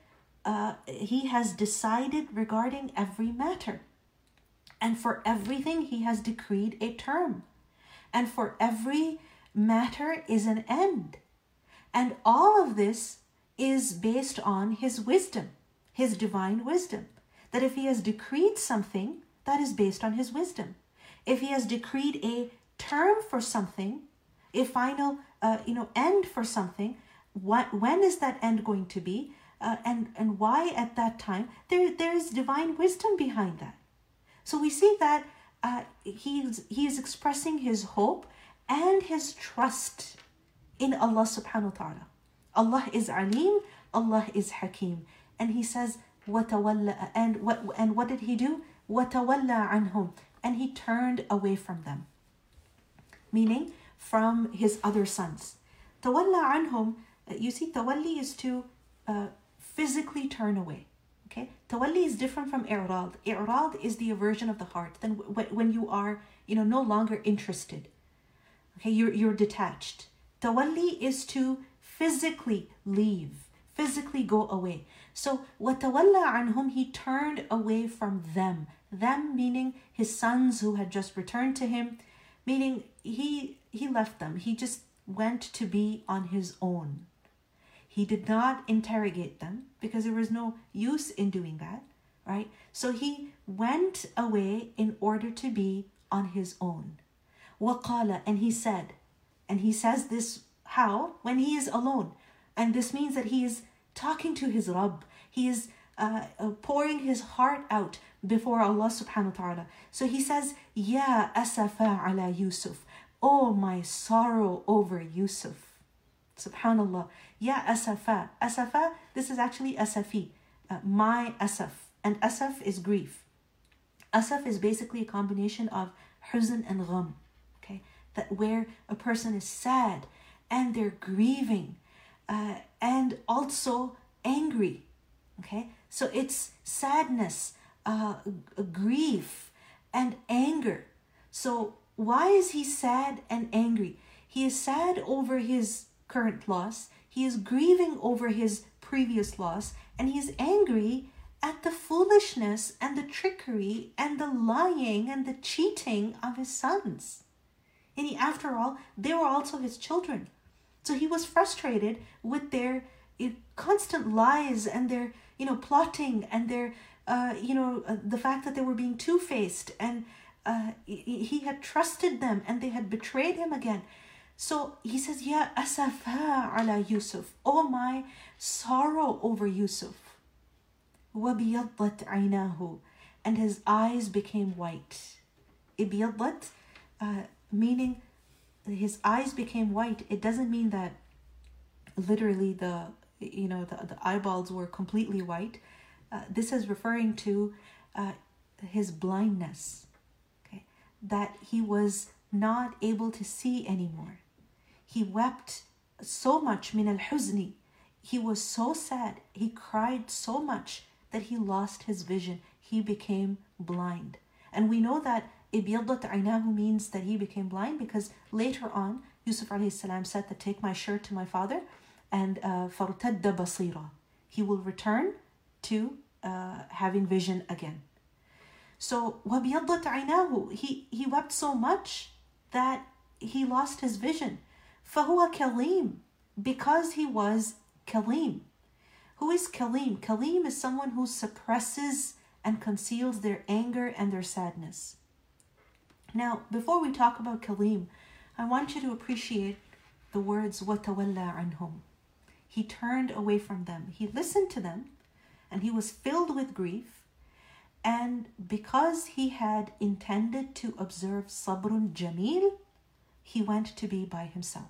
uh, he has decided regarding every matter. And for everything, he has decreed a term. And for every matter is an end. And all of this is based on his wisdom, his divine wisdom. That if he has decreed something, that is based on his wisdom. If he has decreed a term for something, a final uh, you know, end for something, what, when is that end going to be? Uh, and, and why at that time? There, there is divine wisdom behind that. So we see that uh, he's, he is expressing his hope and his trust in Allah subhanahu wa ta'ala. Allah is Alim, Allah is Hakim. And he says, وَتَوَلَّ and what, and what did he do? وَتَوَلَّ عَنْهُمْ and he turned away from them. Meaning from his other sons. تَوَلَّ عَنْهُمْ, you see, tawalli is to uh, physically turn away. Okay, tawalli is different from i'rad. I'rad is the aversion of the heart. Then w- when you are, you know, no longer interested. Okay, you're you're detached. Tawalli is to physically leave, physically go away. So وَتَوَلَّ عَنْهُمْ, he turned away from them. Them meaning his sons who had just returned to him, meaning he he left them. He just went to be on his own. He did not interrogate them because there was no use in doing that, right? So he went away in order to be on his own. وَقَالَ, and he said, and he says this how? When he is alone. And this means that he is talking to his Rabb. He is uh, uh, pouring his heart out before Allah subhanahu wa ta'ala. So he says, Ya asafa ala Yusuf. Oh, my sorrow over Yusuf. Subhanallah. Ya asafa. Asafa, this is actually asafi. Uh, my asaf. And asaf is grief. Asaf is basically a combination of huzn and gham. Okay? That where a person is sad and they're grieving uh, and also angry. Okay? So it's sadness, uh, grief, and anger. So why is he sad and angry? He is sad over his current loss. He is grieving over his previous loss. And he is angry at the foolishness and the trickery and the lying and the cheating of his sons. And he, after all, they were also his children. So he was frustrated with their uh, constant lies and their, you know, plotting and their, uh, you know, uh, the fact that they were being two-faced, and uh, he had trusted them and they had betrayed him again. So he says, Ya asafa ala Yusuf. Oh, my sorrow over Yusuf. وَبِيَضَّتْ عَيْنَاهُ, and his eyes became white. إِبْيَضَّتْ, uh, meaning his eyes became white. It doesn't mean that literally the, you know, the, the eyeballs were completely white. Uh, this is referring to uh, his blindness. Okay, that he was not able to see anymore. He wept so much, min al-huzni. He was so sad. He cried so much that he lost his vision. He became blind. And we know that إِبْيَضَّتْ عَيْنَاهُ means that he became blind because later on, Yusuf alayhi salam said to take my shirt to my father and فَرْتَدَّ بَصِيرًا. He will return to uh, having vision again. So وَبِيَضَّتْ عَيْنَاهُ, he, he wept so much that he lost his vision. فَهُوَ كَلِيم, because he was Kalim. Who is Kalim? Kalim is someone who suppresses and conceals their anger and their sadness. Now, before we talk about Kalim, I want you to appreciate the words وَتَوَلَّى عَنْهُمْ. He turned away from them. He listened to them and he was filled with grief. And because he had intended to observe sabrun jamil, he went to be by himself.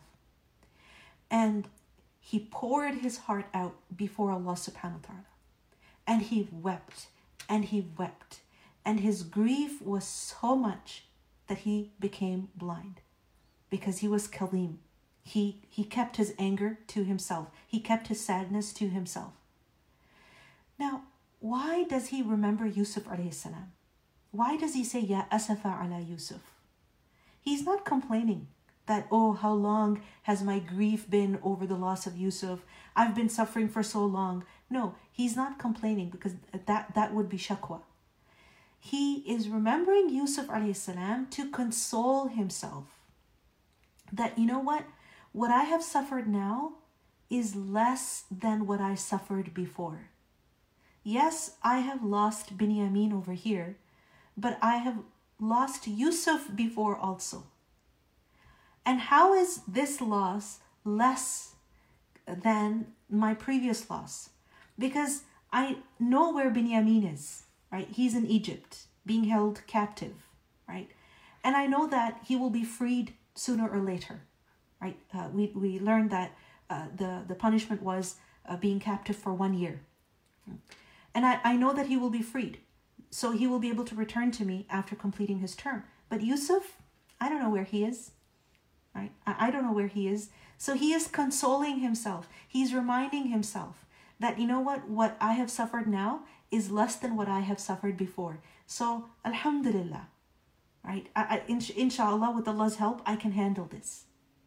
And he poured his heart out before Allah subhanahu wa ta'ala. And he wept and he wept. And his grief was so much that he became blind. Because he was Kalim. He, he kept his anger to himself. He kept his sadness to himself. Now, why does he remember Yusuf alayhi salam? Why does he say, Ya asafa ala Yusuf? He's not complaining that, oh, how long has my grief been over the loss of Yusuf? I've been suffering for so long. No, he's not complaining because that, that would be shakwa. He is remembering Yusuf alayhi salam to console himself. That, you know what? What I have suffered now is less than what I suffered before. Yes, I have lost Binyamin over here, but I have lost Yusuf before also. And how is this loss less than my previous loss? Because I know where Binyamin is, right? He's in Egypt, being held captive, right? And I know that he will be freed sooner or later, right? Uh, we, we learned that uh, the, the punishment was uh, being captive for one year. And I, I know that he will be freed. So he will be able to return to me after completing his term. But Yusuf, I don't know where he is, right? I, I don't know where he is. So he is consoling himself. He's reminding himself that, you know what, what I have suffered now is less than what I have suffered before. So, alhamdulillah, right? I, I, in, inshallah, with Allah's help, I can handle this.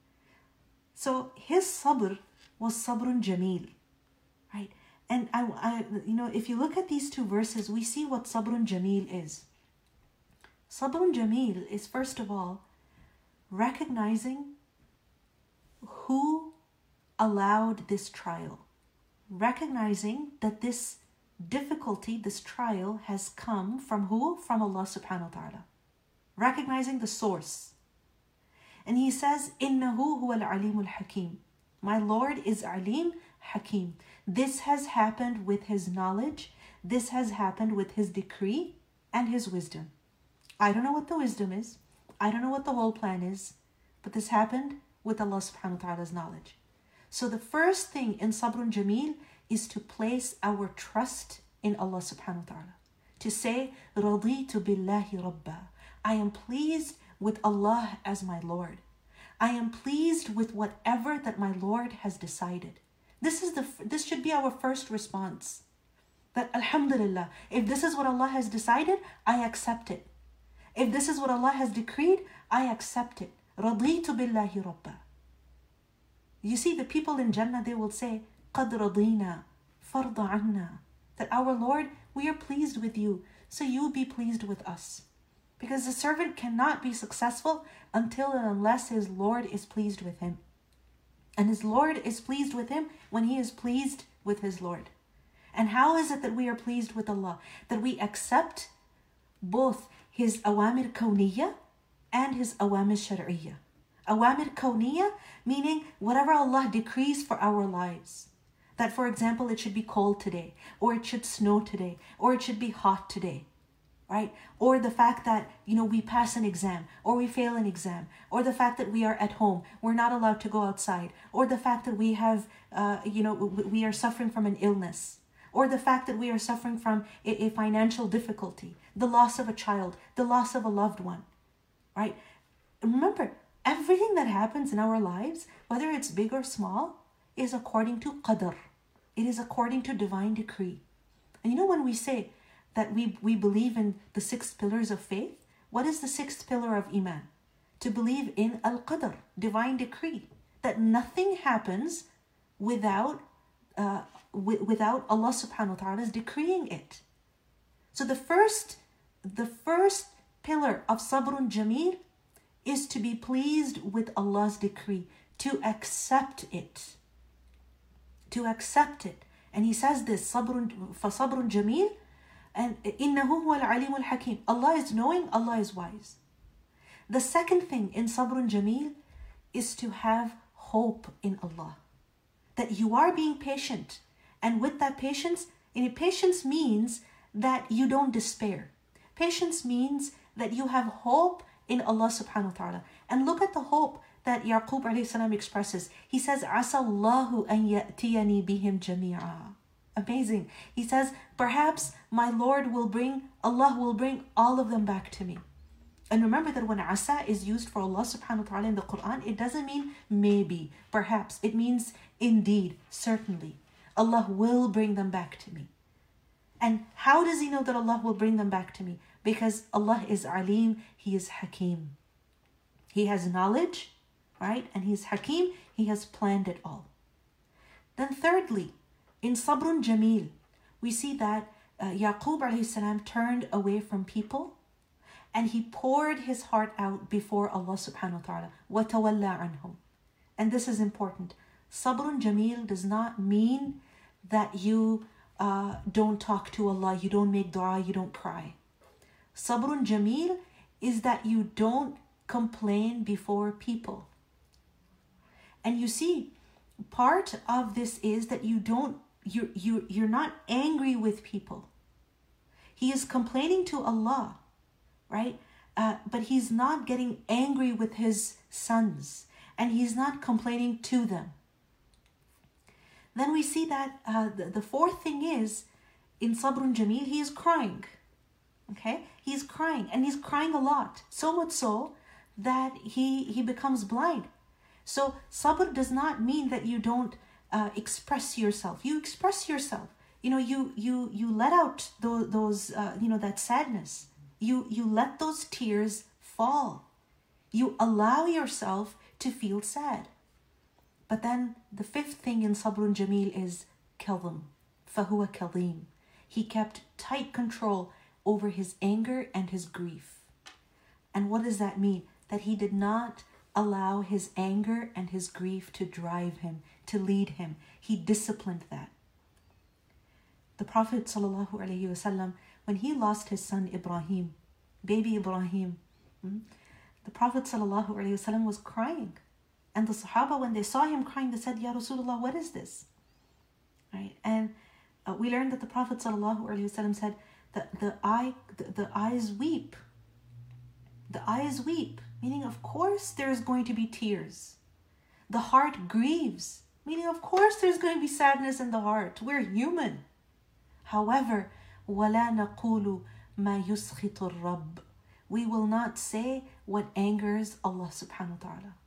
So his sabr was sabrun jameel, right? And I, I, you know, if you look at these two verses, we see what sabrun jameel is. Sabrun jameel is, first of all, recognizing who allowed this trial. Recognizing that this difficulty, this trial has come from who? From Allah subhanahu wa ta'ala. Recognizing the source. And he says, إِنَّهُ هُوَ الْعَلِيمُ الْحَكِيمُ. My Lord is Alim, Hakim. This has happened with his knowledge. This has happened with his decree and his wisdom. I don't know what the wisdom is. I don't know what the whole plan is. But this happened with Allah subhanahu wa ta'ala's knowledge. So the first thing in Sabrun Jameel is to place our trust in Allah subhanahu wa ta'ala. To say, رَضِيتُ بِاللَّهِ رَبَّا. I am pleased with Allah as my Lord. I am pleased with whatever that my Lord has decided. This is the this should be our first response. That alhamdulillah, if this is what Allah has decided, I accept it. If this is what Allah has decreed, I accept it. رَضِيتُ بِاللَّهِ رَبَّا. You see, the people in Jannah, they will say, قَدْ رَضِينَا فَرْضَ عَنَّا. That our Lord, we are pleased with you, so you be pleased with us. Because the servant cannot be successful until and unless his Lord is pleased with him. And his Lord is pleased with him when he is pleased with his Lord. And how is it that we are pleased with Allah? That we accept both his awamir kawniyya and his awamir shar'iyya. Awamir kawniyya meaning whatever Allah decrees for our lives. That, for example, it should be cold today, or it should snow today, or it should be hot today. Right? Or the fact that, you know, we pass an exam, or we fail an exam, or the fact that we are at home, we're not allowed to go outside, or the fact that we have, uh, you know, we are suffering from an illness, or the fact that we are suffering from a, a financial difficulty, the loss of a child, the loss of a loved one, right? Remember, everything that happens in our lives, whether it's big or small, is according to qadr. It is according to divine decree. And you know, when we say that we, we believe in the six pillars of faith, what is the sixth pillar of Iman? To believe in Al-Qadr, divine decree, that nothing happens without uh, w- without Allah subhanahu wa ta'ala's decreeing it. So the first, the first pillar of Sabrun Jameel is to be pleased with Allah's decree, to accept it. To accept it. And he says this, Sabrun, فَصَبْرٌ جَمِيلٌ, and إِنَّهُ هُوَ الْعَلِيمُ الْحَكِيمُ. Allah is knowing, Allah is wise. The second thing in Sabrun Jameel is to have hope in Allah. That you are being patient. And with that patience, and patience means that you don't despair. Patience means that you have hope in Allah subhanahu wa ta'ala. And look at the hope that Yaqub alayhi salam expresses. He says, عَسَى اللَّهُ أَن يَأْتِيَنِي بِهِمْ جَمِيعًا. Amazing. He says, perhaps my Lord will bring, Allah will bring all of them back to me. And remember that when asa is used for Allah subhanahu wa ta'ala in the Quran, it doesn't mean maybe, perhaps. It means indeed, certainly. Allah will bring them back to me. And how does he know that Allah will bring them back to me? Because Allah is Alim, He is Hakim. He has knowledge, right? And He is Hakim, He has planned it all. Then thirdly, in Sabrun Jamil, we see that uh, Yaqub alayhi salam turned away from people and he poured his heart out before Allah subhanahu wa ta'ala. وَتَوَلَّى عَنْهُمْ. And this is important. Sabrun Jamil does not mean that you uh, don't talk to Allah, you don't make dua, you don't cry. Sabrun Jamil is that you don't complain before people. And you see, part of this is that you don't, you you you're not angry with people. He is complaining to Allah, right? Uh, but he's not getting angry with his sons, and he's not complaining to them. Then we see that uh, the, the fourth thing is, in Sabrun Jamil, he is crying. Okay? He's crying, and he's crying a lot. So much so that he, he becomes blind. So sabr does not mean that you don't uh, express yourself. You express yourself. You know, you you you let out those, those uh, you know, that sadness. You you let those tears fall. You allow yourself to feel sad. But then the fifth thing in Sabrun Jamil is Kalim. Fahuwa Kalim. He kept tight control over his anger and his grief. And what does that mean? That he did not allow his anger and his grief to drive him, to lead him. He disciplined that. The Prophet ﷺ, when he lost his son Ibrahim, baby Ibrahim, the Prophet ﷺ was crying. And the Sahaba, when they saw him crying, they said, Ya Rasulullah, what is this? Right? And uh, we learned that the Prophet ﷺ said that the, eye, the, the eyes weep. The eyes weep, meaning of course there's going to be tears. The heart grieves, meaning of course there's going to be sadness in the heart. We're human. However, وَلَا نَقُولُ مَا يُسْخِطُ الرَّبِّ. We will not say what angers Allah subhanahu wa ta'ala.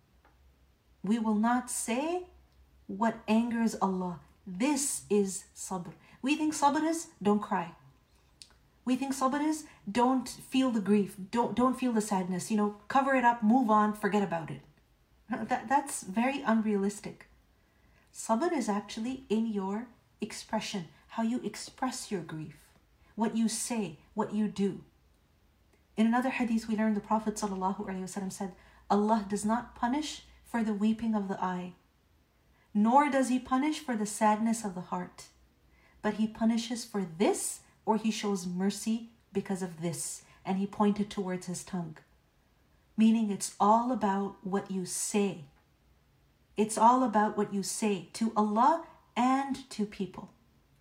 We will not say what angers Allah. This is sabr. We think sabr is don't cry. We think sabr is don't feel the grief, don't don't feel the sadness, you know, cover it up, move on, forget about it. That, that's very unrealistic. Sabr is actually in your expression, how you express your grief, what you say, what you do. In another hadith we learned the Prophet ﷺ said, Allah does not punish for the weeping of the eye, nor does he punish for the sadness of the heart, but he punishes for this, or he shows mercy because of this. And he pointed towards his tongue. Meaning it's all about what you say. It's all about what you say to Allah and to people.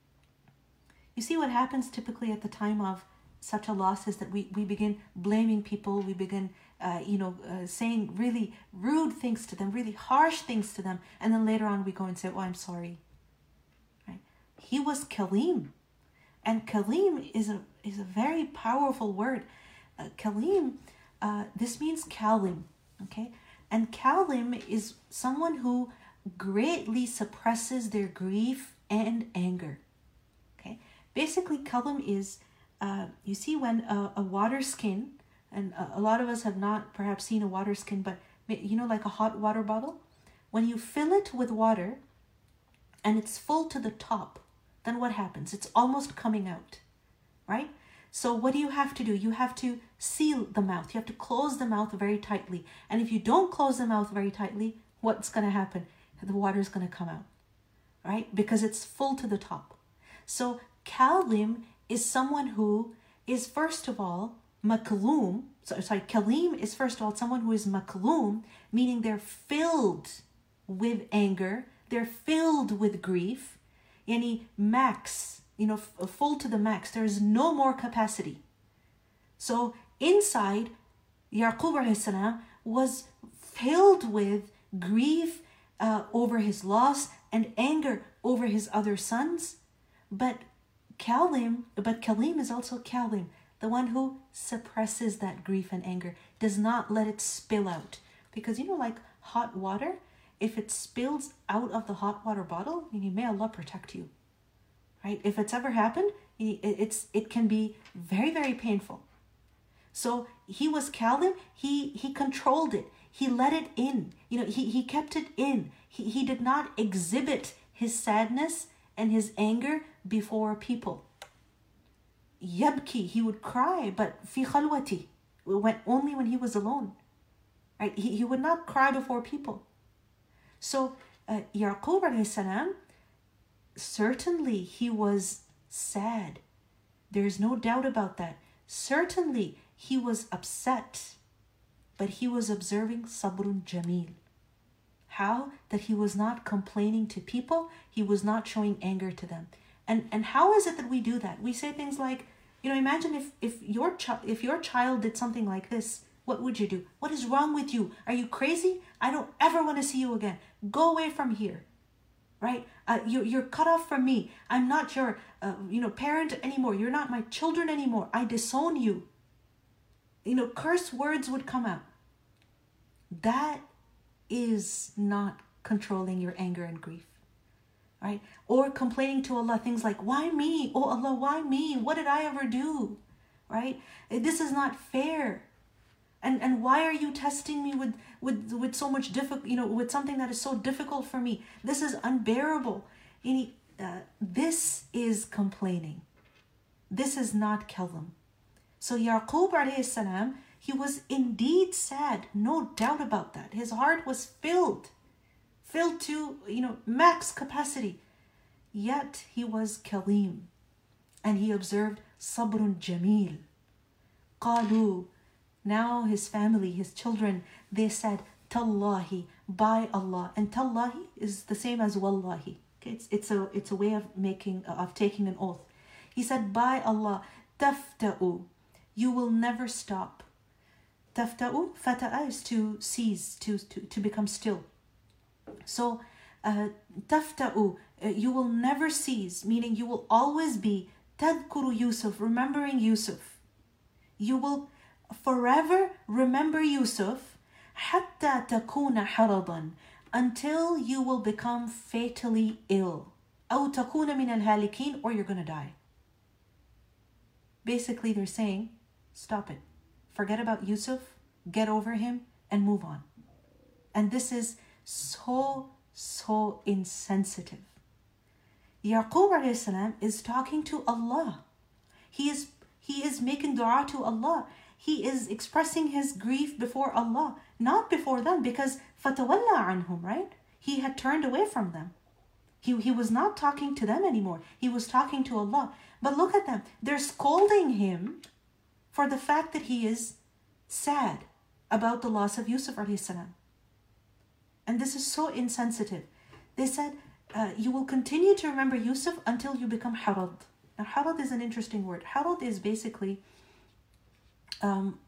You see what happens typically at the time of such a loss is that we, we begin blaming people. We begin, uh, you know, uh, saying really rude things to them, really harsh things to them. And then later on we go and say, oh, I'm sorry. Right? He was Kalim. And Kalim is a is a very powerful word. Uh, Kalim, uh, this means Kalim, okay? And Kalim is someone who greatly suppresses their grief and anger, okay? Basically, Kalim is, uh, you see when a, a water skin, and a, a lot of us have not perhaps seen a water skin, but you know, like a hot water bottle? When you fill it with water and it's full to the top, then what happens? It's almost coming out, right? So what do you have to do? You have to seal the mouth. You have to close the mouth very tightly. And if you don't close the mouth very tightly, what's going to happen? The water is going to come out, right? Because it's full to the top. So Kalim is someone who is first of all maklum. So, sorry, Kalim is first of all someone who is maklum, meaning they're filled with anger. They're filled with grief. Yani max, you know, f- full to the max. There is no more capacity. So inside, Yaqub alayhi salam was filled with grief uh, over his loss and anger over his other sons. But Kalim, but Kalim is also Kalim, the one who suppresses that grief and anger, does not let it spill out. Because, you know, like hot water, if it spills out of the hot water bottle, may Allah protect you, right? If it's ever happened, it's it can be very, very painful. So he was Kalim, he he controlled it, he let it in, you know, he, he kept it in. He, he did not exhibit his sadness and his anger before people. Yabki, he would cry, but fi khalwati, when, only when he was alone. Right? He, he would not cry before people. So uh, Yaqub alayhi salam, certainly he was sad. There is no doubt about that. Certainly he was upset, but he was observing sabrun jameel. How? That he was not complaining to people, he was not showing anger to them. And and how is it that we do that? We say things like, you know, imagine if if your child if your child did something like this, what would you do? What is wrong with you? Are you crazy? I don't ever want to see you again. Go away from here. Right? Uh, you, you're cut off from me. I'm not your, uh, you know, parent anymore. You're not my children anymore. I disown you. You know, curse words would come out. That is not controlling your anger and grief. Right? Or complaining to Allah things like, why me? Oh Allah, why me? What did I ever do? Right? This is not fair. And and why are you testing me with with with so much difficult, you know, with something that is so difficult for me? This is unbearable. You know, uh, this is complaining. This is not kalam. So Yaqub alayhi salam, he was indeed sad, no doubt about that. His heart was filled, filled to, you know, max capacity. Yet he was kalim, and he observed sabrun jameel. Qalu. Now his family, his children, they said, Tallahi, by Allah. And Tallahi is the same as Wallahi. Okay, it's, it's, a, it's a way of making, of taking an oath. He said, by Allah, Tafta'u, you will never stop. Tafta'u, fata'a is to cease, to, to, to become still. So, uh, Tafta'u, uh, you will never cease, meaning you will always be Tadkuru Yusuf, remembering Yusuf. You will forever remember Yusuf حتى تكون حرضا, until you will become fatally ill. أو تكون من الهالكين, or you're going to die. Basically they're saying, stop it. Forget about Yusuf, get over him and move on. And this is so, so insensitive. Yaqub alayhi salam is talking to Allah. He is, he is making dua to Allah. He is expressing his grief before Allah, not before them, because fatawalla anhum, right? He had turned away from them. He, he was not talking to them anymore. He was talking to Allah. But look at them. They're scolding him for the fact that he is sad about the loss of Yusuf alayhi salam. And this is so insensitive. They said, uh, you will continue to remember Yusuf until you become harad. Now, harad is an interesting word. Harad is basically... Um,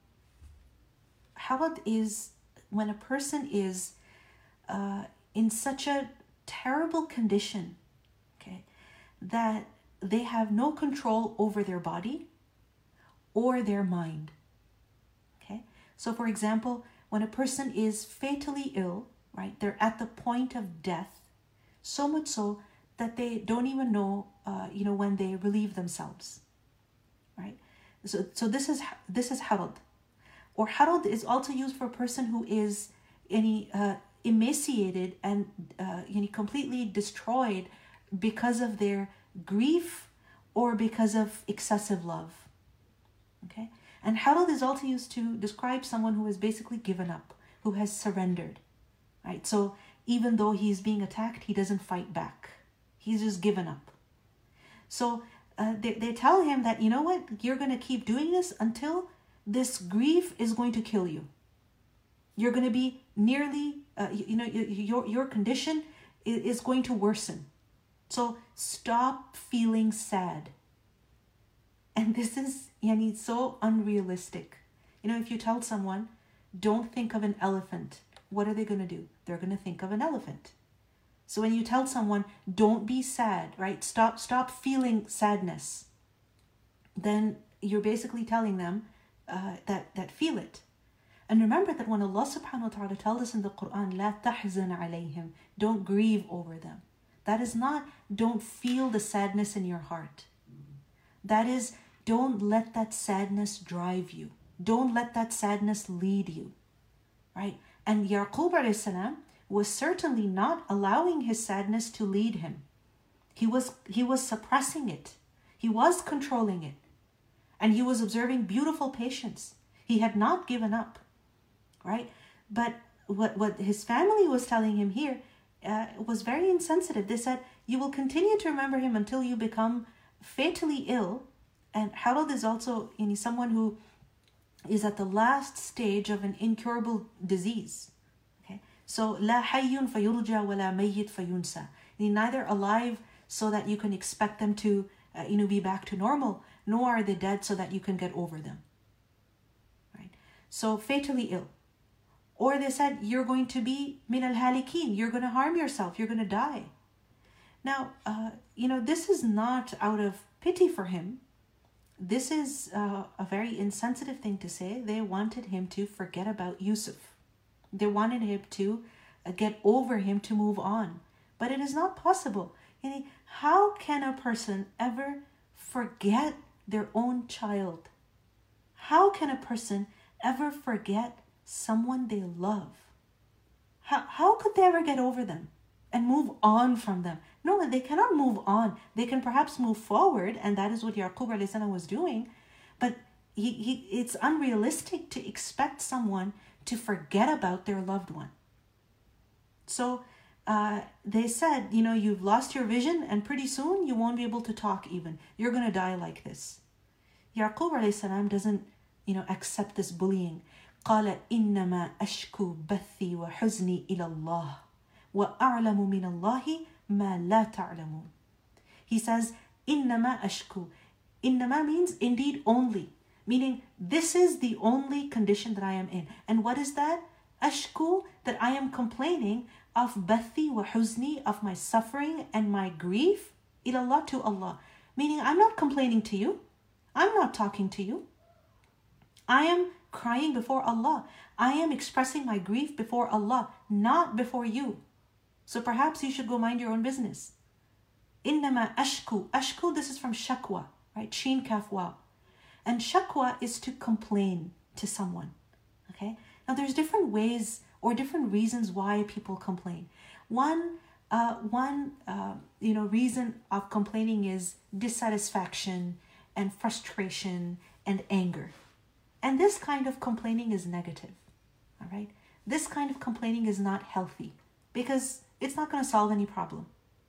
harad is when a person is uh, in such a terrible condition, okay, that they have no control over their body or their mind. Okay, so for example, when a person is fatally ill, right, they're at the point of death, so much so that they don't even know, uh, you know, when they relieve themselves, right? So, so this is this is harad, or harad is also used for a person who is any uh, emaciated and uh, you know, completely destroyed because of their grief or because of excessive love. Okay, and harad is also used to describe someone who has basically given up, who has surrendered. Right. So even though he's being attacked, he doesn't fight back. He's just given up. So. Uh, they, they tell him that, you know what, you're going to keep doing this until this grief is going to kill you. You're going to be nearly, uh, you, you know, your, your condition is, is going to worsen. So stop feeling sad. And this is, yani, so unrealistic. You know, if you tell someone, don't think of an elephant, what are they going to do? They're going to think of an elephant. So when you tell someone, don't be sad, right? Stop, stop feeling sadness. Then you're basically telling them uh, that, that feel it. And remember that when Allah subhanahu wa ta'ala tells us in the Quran, لا تحزن عليهم, don't grieve over them. That is not, don't feel the sadness in your heart. That is, don't let that sadness drive you. Don't let that sadness lead you, right? And Yaqub alayhi salam was certainly not allowing his sadness to lead him. He was, he was suppressing it. He was controlling it. And he was observing beautiful patience. He had not given up, right? But what, what his family was telling him here uh, was very insensitive. They said, you will continue to remember him until you become fatally ill. And Harold is also, you know, someone who is at the last stage of an incurable disease. Okay, so لا حي فيرجى ولا ميت فينسى. Neither alive so that you can expect them to, uh, you know, be back to normal, nor are they dead so that you can get over them. Right? So fatally ill. Or they said, you're going to be min al-halikin. You're going to harm yourself. You're going to die. Now, uh, you know, this is not out of pity for him. This is uh, a very insensitive thing to say. They wanted him to forget about Yusuf. They wanted him to uh, get over him, to move on. But it is not possible. You know, how can a person ever forget their own child? How can a person ever forget someone they love? How, how could they ever get over them and move on from them? No, they cannot move on. They can perhaps move forward, and that is what Yaqub alayhi salam was doing. But he, he, it's unrealistic to expect someone to forget about their loved one. So uh, they said, you know, you've lost your vision, and pretty soon you won't be able to talk even. You're going to die like this. Yaqub alayhi salam doesn't, you know, accept this bullying. قال إنما أشكو بثي وحزني إلى الله وأعلم من الله ما لا تعلمون. He says, إنما أشكو. إنما means indeed only. Meaning, this is the only condition that I am in. And what is that? أشكو, that I am complaining of بثي وحزني, of my suffering and my grief, إلى الله, to Allah. Meaning, I'm not complaining to you. I'm not talking to you. I am crying before Allah. I am expressing my grief before Allah, not before you. So perhaps you should go mind your own business. إنما أشكو. Ashku, this is from shakwa, right? Sheen kaf waw. And shakwa is to complain to someone. Okay? Now there's different ways or different reasons why people complain. One, uh, one, uh, you know, reason of complaining is dissatisfaction and frustration and anger. And this kind of complaining is negative. All right? This kind of complaining is not healthy because it's not going to solve any problem.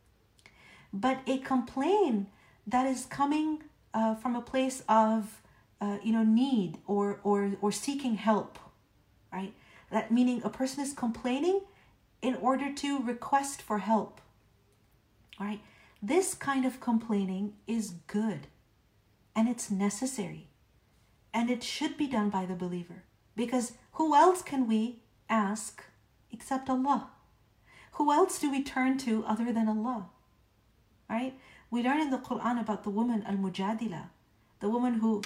But a complaint that is coming uh, from a place of, uh, you know, need or, or, or seeking help, right? That meaning a person is complaining in order to request for help, right? This kind of complaining is good and it's necessary and it should be done by the believer, because who else can we ask except Allah? Who else do we turn to other than Allah? Right? We learn in the Quran about the woman Al-Mujadila, the woman who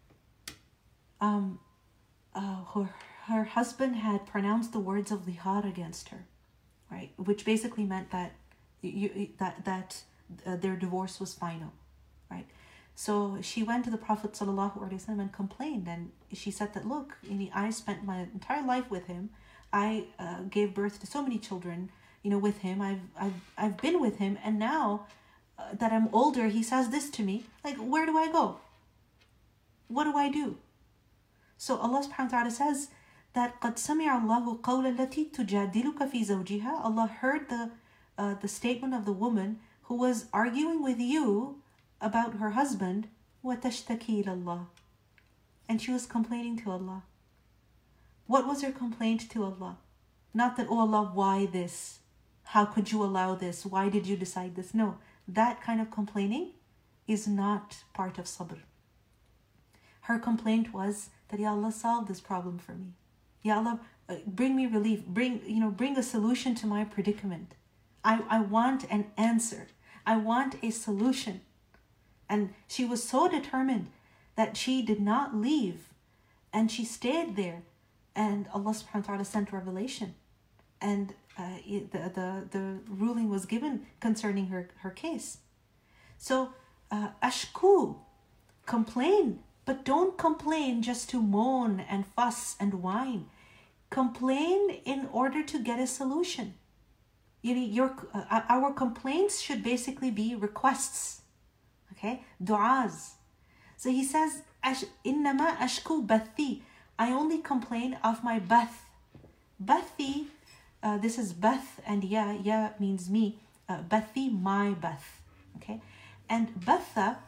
um, uh, her, her husband had pronounced the words of lihar against her, right? Which basically meant that you, that that uh, their divorce was final, right? So she went to the Prophet ﷺ and complained, and she said that, look, I spent my entire life with him. I uh, gave birth to so many children, you know, with him. I've I've I've been with him, and now uh, that I'm older, he says this to me. Like, where do I go? What do I do? So Allah subhanahu wa ta'ala says that قَدْ سَمِعَ اللَّهُ قَوْلَ الَّتِي تُجَادِلُكَ فِي زَوْجِهَا. Allah heard the uh, the statement of the woman who was arguing with you about her husband, وَتَشْتَكِي إِلَى اللَّهِ. And she was complaining to Allah. What was her complaint to Allah? Not that, oh Allah, why this? How could you allow this? Why did you decide this? No, that kind of complaining is not part of sabr. Her complaint was that, Ya Allah, solve this problem for me. Ya Allah, bring me relief. Bring, you know, bring a solution to my predicament. I, I want an answer. I want a solution. And she was so determined that she did not leave. And she stayed there. And Allah subhanahu wa ta'ala sent revelation. And uh, it, the, the, the ruling was given concerning her, her case. So, uh, ashku, complain. But don't complain just to moan and fuss and whine. Complain in order to get a solution. You know, your uh, our complaints should basically be requests. Okay, du'as. So he says, "Innama ashku bathi." I only complain of my bath. Bathi. Uh, this is bath, and ya ya means me. Uh, bathi, my bath. Okay, and batha.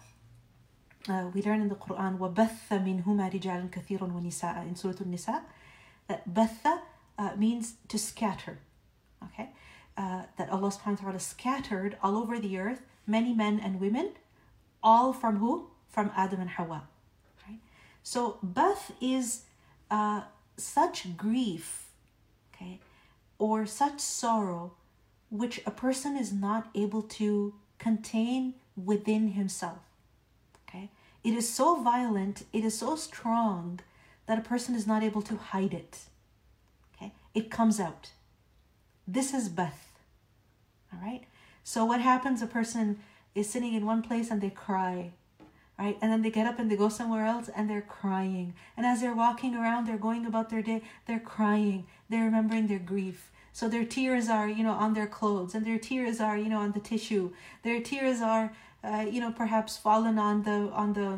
Uh, we learn in the Quran, وَبَثَّ مِنْهُمَا رِجَالٌ كَثِيرٌ وَنِسَاءً in Surah An-Nisa. That batha uh, means to scatter. Okay, uh, that Allah subhanahu wa ta'ala scattered all over the earth many men and women, all from who? From Adam and Hawa. Right? So bath is uh, such grief, okay, or such sorrow which a person is not able to contain within himself. Okay, it is so violent, it is so strong that a person is not able to hide it. Okay, it comes out. This is bath. All right. So what happens? A person is sitting in one place and they cry, right? And then they get up and they go somewhere else and they're crying. And as they're walking around, they're going about their day, they're crying. They're remembering their grief. So their tears are, you know, on their clothes, and their tears are, you know, on the tissue. Their tears are, uh, you know, perhaps fallen on the on the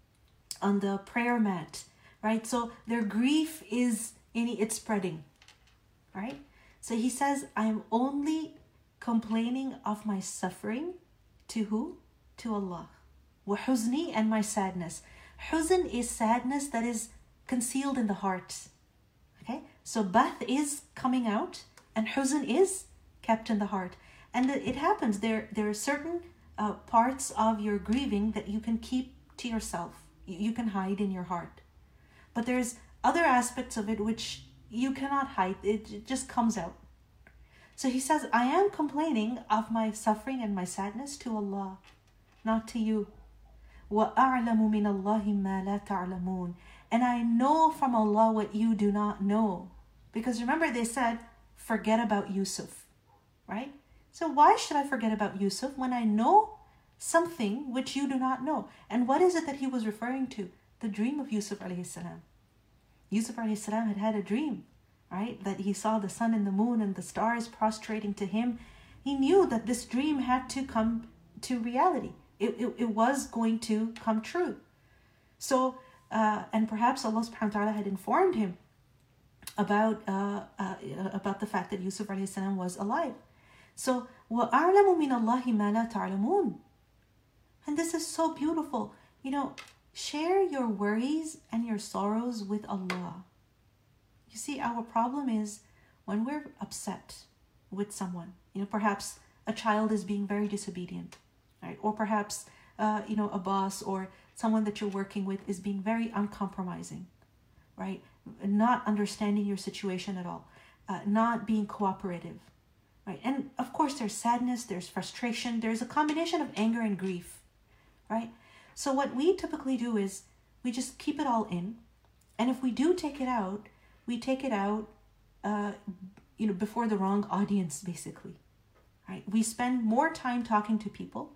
on the prayer mat, right? So their grief is in it's spreading, right? So he says, I am only complaining of my suffering to who? To Allah. وَحُزْنِي, and my sadness. Huzn is sadness that is concealed in the heart. Okay? So bath is coming out and huzn is kept in the heart. And it happens. There, there are certain uh, parts of your grieving that you can keep to yourself. You can hide in your heart. But there's other aspects of it which you cannot hide. It just comes out. So he says, I am complaining of my suffering and my sadness to Allah, not to you. وَأَعْلَمُ مِنَ اللَّهِ مَا لَا تَعْلَمُونَ. And I know from Allah what you do not know. Because remember they said, forget about Yusuf, right? So why should I forget about Yusuf when I know something which you do not know? And what is it that he was referring to? The dream of Yusuf alayhi salam. Yusuf alayhi salam had had a dream, right? That he saw the sun and the moon and the stars prostrating to him. He knew that this dream had to come to reality. It, it, it was going to come true. So, uh, and perhaps Allah subhanahu wa ta'ala had informed him about uh, uh, about the fact that Yusuf alayhi salam was alive. So, وَأَعْلَمُ مِنَ اللَّهِ مَا لَا تَعْلَمُونَ. And this is so beautiful. You know, share your worries and your sorrows with Allah. You see, our problem is when we're upset with someone, you know, perhaps a child is being very disobedient, right? Or perhaps, uh, you know, a boss or someone that you're working with is being very uncompromising, right? Not understanding your situation at all, uh, not being cooperative, right? And of course, there's sadness, there's frustration, there's a combination of anger and grief, right? So what we typically do is we just keep it all in. And if we do take it out, we take it out, uh, you know, before the wrong audience, basically, right? We spend more time talking to people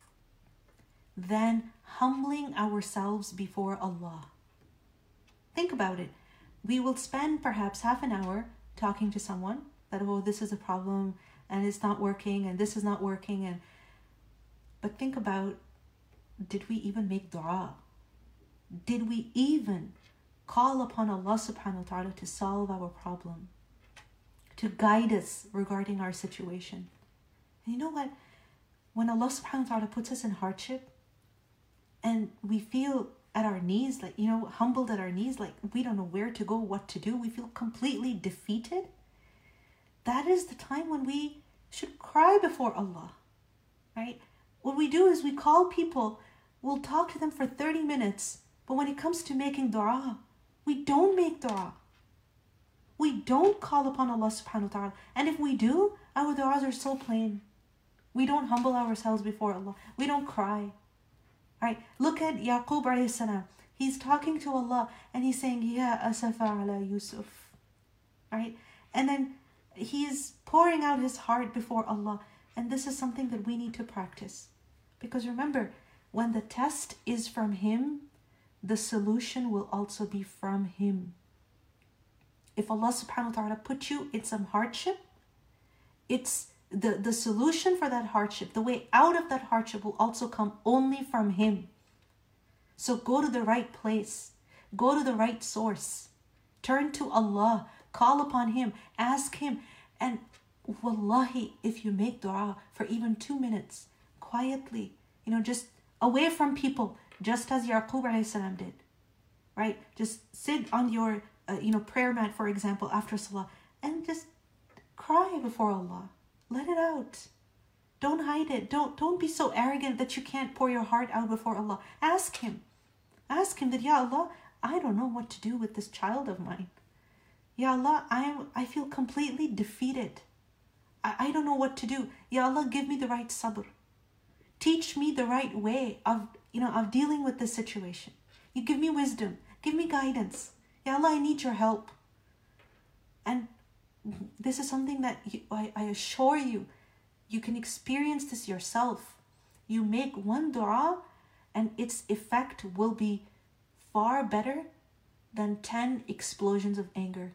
than humbling ourselves before Allah. Think about it. We will spend perhaps half an hour talking to someone that, oh, this is a problem and it's not working and this is not working. And but think about, did we even make dua? Did we even call upon Allah subhanahu wa ta'ala to solve our problem, to guide us regarding our situation? And you know what? When Allah subhanahu wa ta'ala puts us in hardship and we feel at our knees, like, you know, humbled at our knees, like we don't know where to go, what to do, we feel completely defeated, that is the time when we should cry before Allah, right? What we do is we call people, we'll talk to them for thirty minutes, but when it comes to making dua, we don't make dua. We don't call upon Allah subhanahu wa ta'ala. And if we do, our du'as are so plain. We don't humble ourselves before Allah. We don't cry. Right? Look at Yaqub alayhi salam. He's talking to Allah and he's saying, Ya asafa ala Yusuf. Right? And then he's pouring out his heart before Allah. And this is something that we need to practice. Because remember, when the test is from Him, the solution will also be from Him. If Allah subhanahu wa ta'ala put you in some hardship, it's the, the solution for that hardship, the way out of that hardship will also come only from Him. So go to the right place. Go to the right source. Turn to Allah. Call upon Him. Ask Him. And wallahi, if you make dua for even two minutes, quietly, you know, just away from people, just as Yaqub alayhi salam did, right? Just sit on your, uh, you know, prayer mat, for example, after salah, and just cry before Allah. Let it out. Don't hide it. Don't, don't be so arrogant that you can't pour your heart out before Allah. Ask Him. Ask Him that, Ya Allah, I don't know what to do with this child of mine. Ya Allah, I am, I feel completely defeated. I, I don't know what to do. Ya Allah, give me the right sabr. Teach me the right way of, you know, of dealing with this situation. You give me wisdom. Give me guidance. Ya Allah, I need your help. And this is something that you, I, I assure you, you can experience this yourself. You make one dua and its effect will be far better than ten explosions of anger.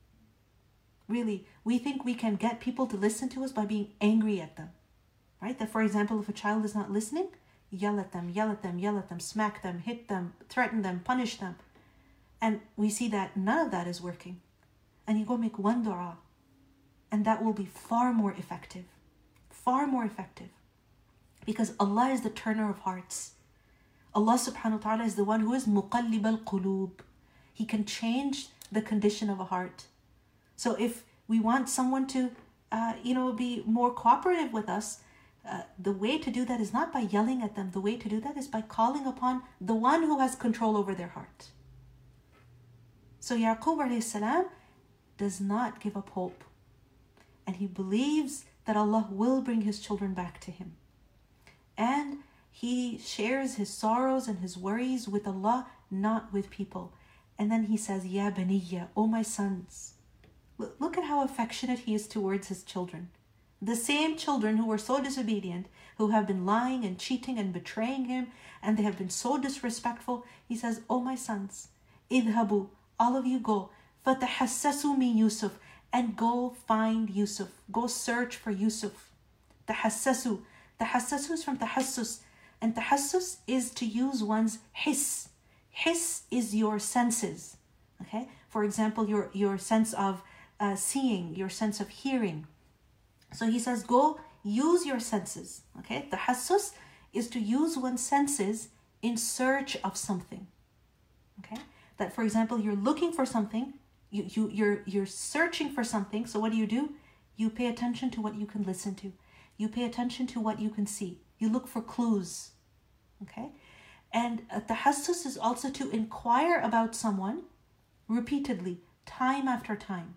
Really, we think we can get people to listen to us by being angry at them. Right? That, for example, if a child is not listening, yell at them, yell at them, yell at them, smack them, hit them, threaten them, punish them. And we see that none of that is working. And you go make one dua, and that will be far more effective. Far more effective. Because Allah is the turner of hearts. Allah subhanahu wa ta'ala is the one who is muqallib al-qulub. He can change the condition of a heart. So if we want someone to, uh, you know, be more cooperative with us, uh, the way to do that is not by yelling at them. The way to do that is by calling upon the one who has control over their heart. So Yaqub alayhi salam does not give up hope. And he believes that Allah will bring his children back to him. And he shares his sorrows and his worries with Allah, not with people. And then he says, Ya Baniya, O my sons. Look at how affectionate he is towards his children. The same children who were so disobedient, who have been lying and cheating and betraying him, and they have been so disrespectful. He says, O my sons, idhabu, all of you go, fatahassasu min Yusuf, and go find Yusuf. Go search for Yusuf. Tahassasu. Tahassasu is from tahassus. And tahassus is to use one's hiss. Hiss is your senses. Okay? For example, your, your sense of uh, seeing, your sense of hearing. So he says, go use your senses. Okay? Tahassus is to use one's senses in search of something. Okay? That, for example, you're looking for something, you, you, you're, you're searching for something. So what do you do? You pay attention to what you can listen to. You pay attention to what you can see. You look for clues. Okay? And uh, tahassus is also to inquire about someone repeatedly, time after time.